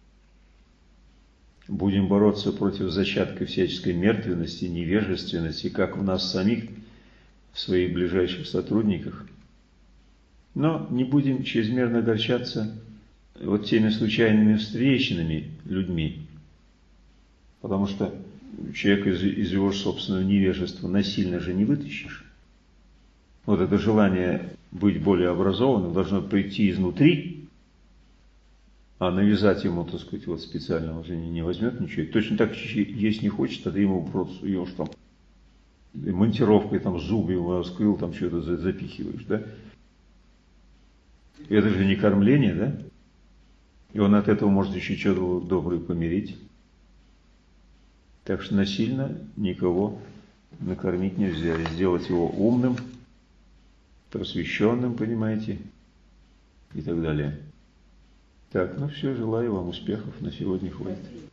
Будем бороться против зачатка всяческой мертвенности, невежественности, как в нас самих, в своих ближайших сотрудниках. Но не будем чрезмерно огорчаться вот теми случайными встречными людьми, потому что человека из его собственного невежества насильно же не вытащишь. Вот это желание быть более образованным должно прийти изнутри, А навязать ему, так сказать, вот специально уже не возьмет ничего. Точно так есть не хочет, а ты ему просто суешь там монтировкой, там зубы его раскрыл, там что-то запихиваешь, да? Это же не кормление, да? И он от этого может еще что-то доброе помирить. Так что насильно никого накормить нельзя. И сделать его умным, просвещенным, понимаете, и так далее. Так, ну все, желаю вам успехов. На сегодня хватит.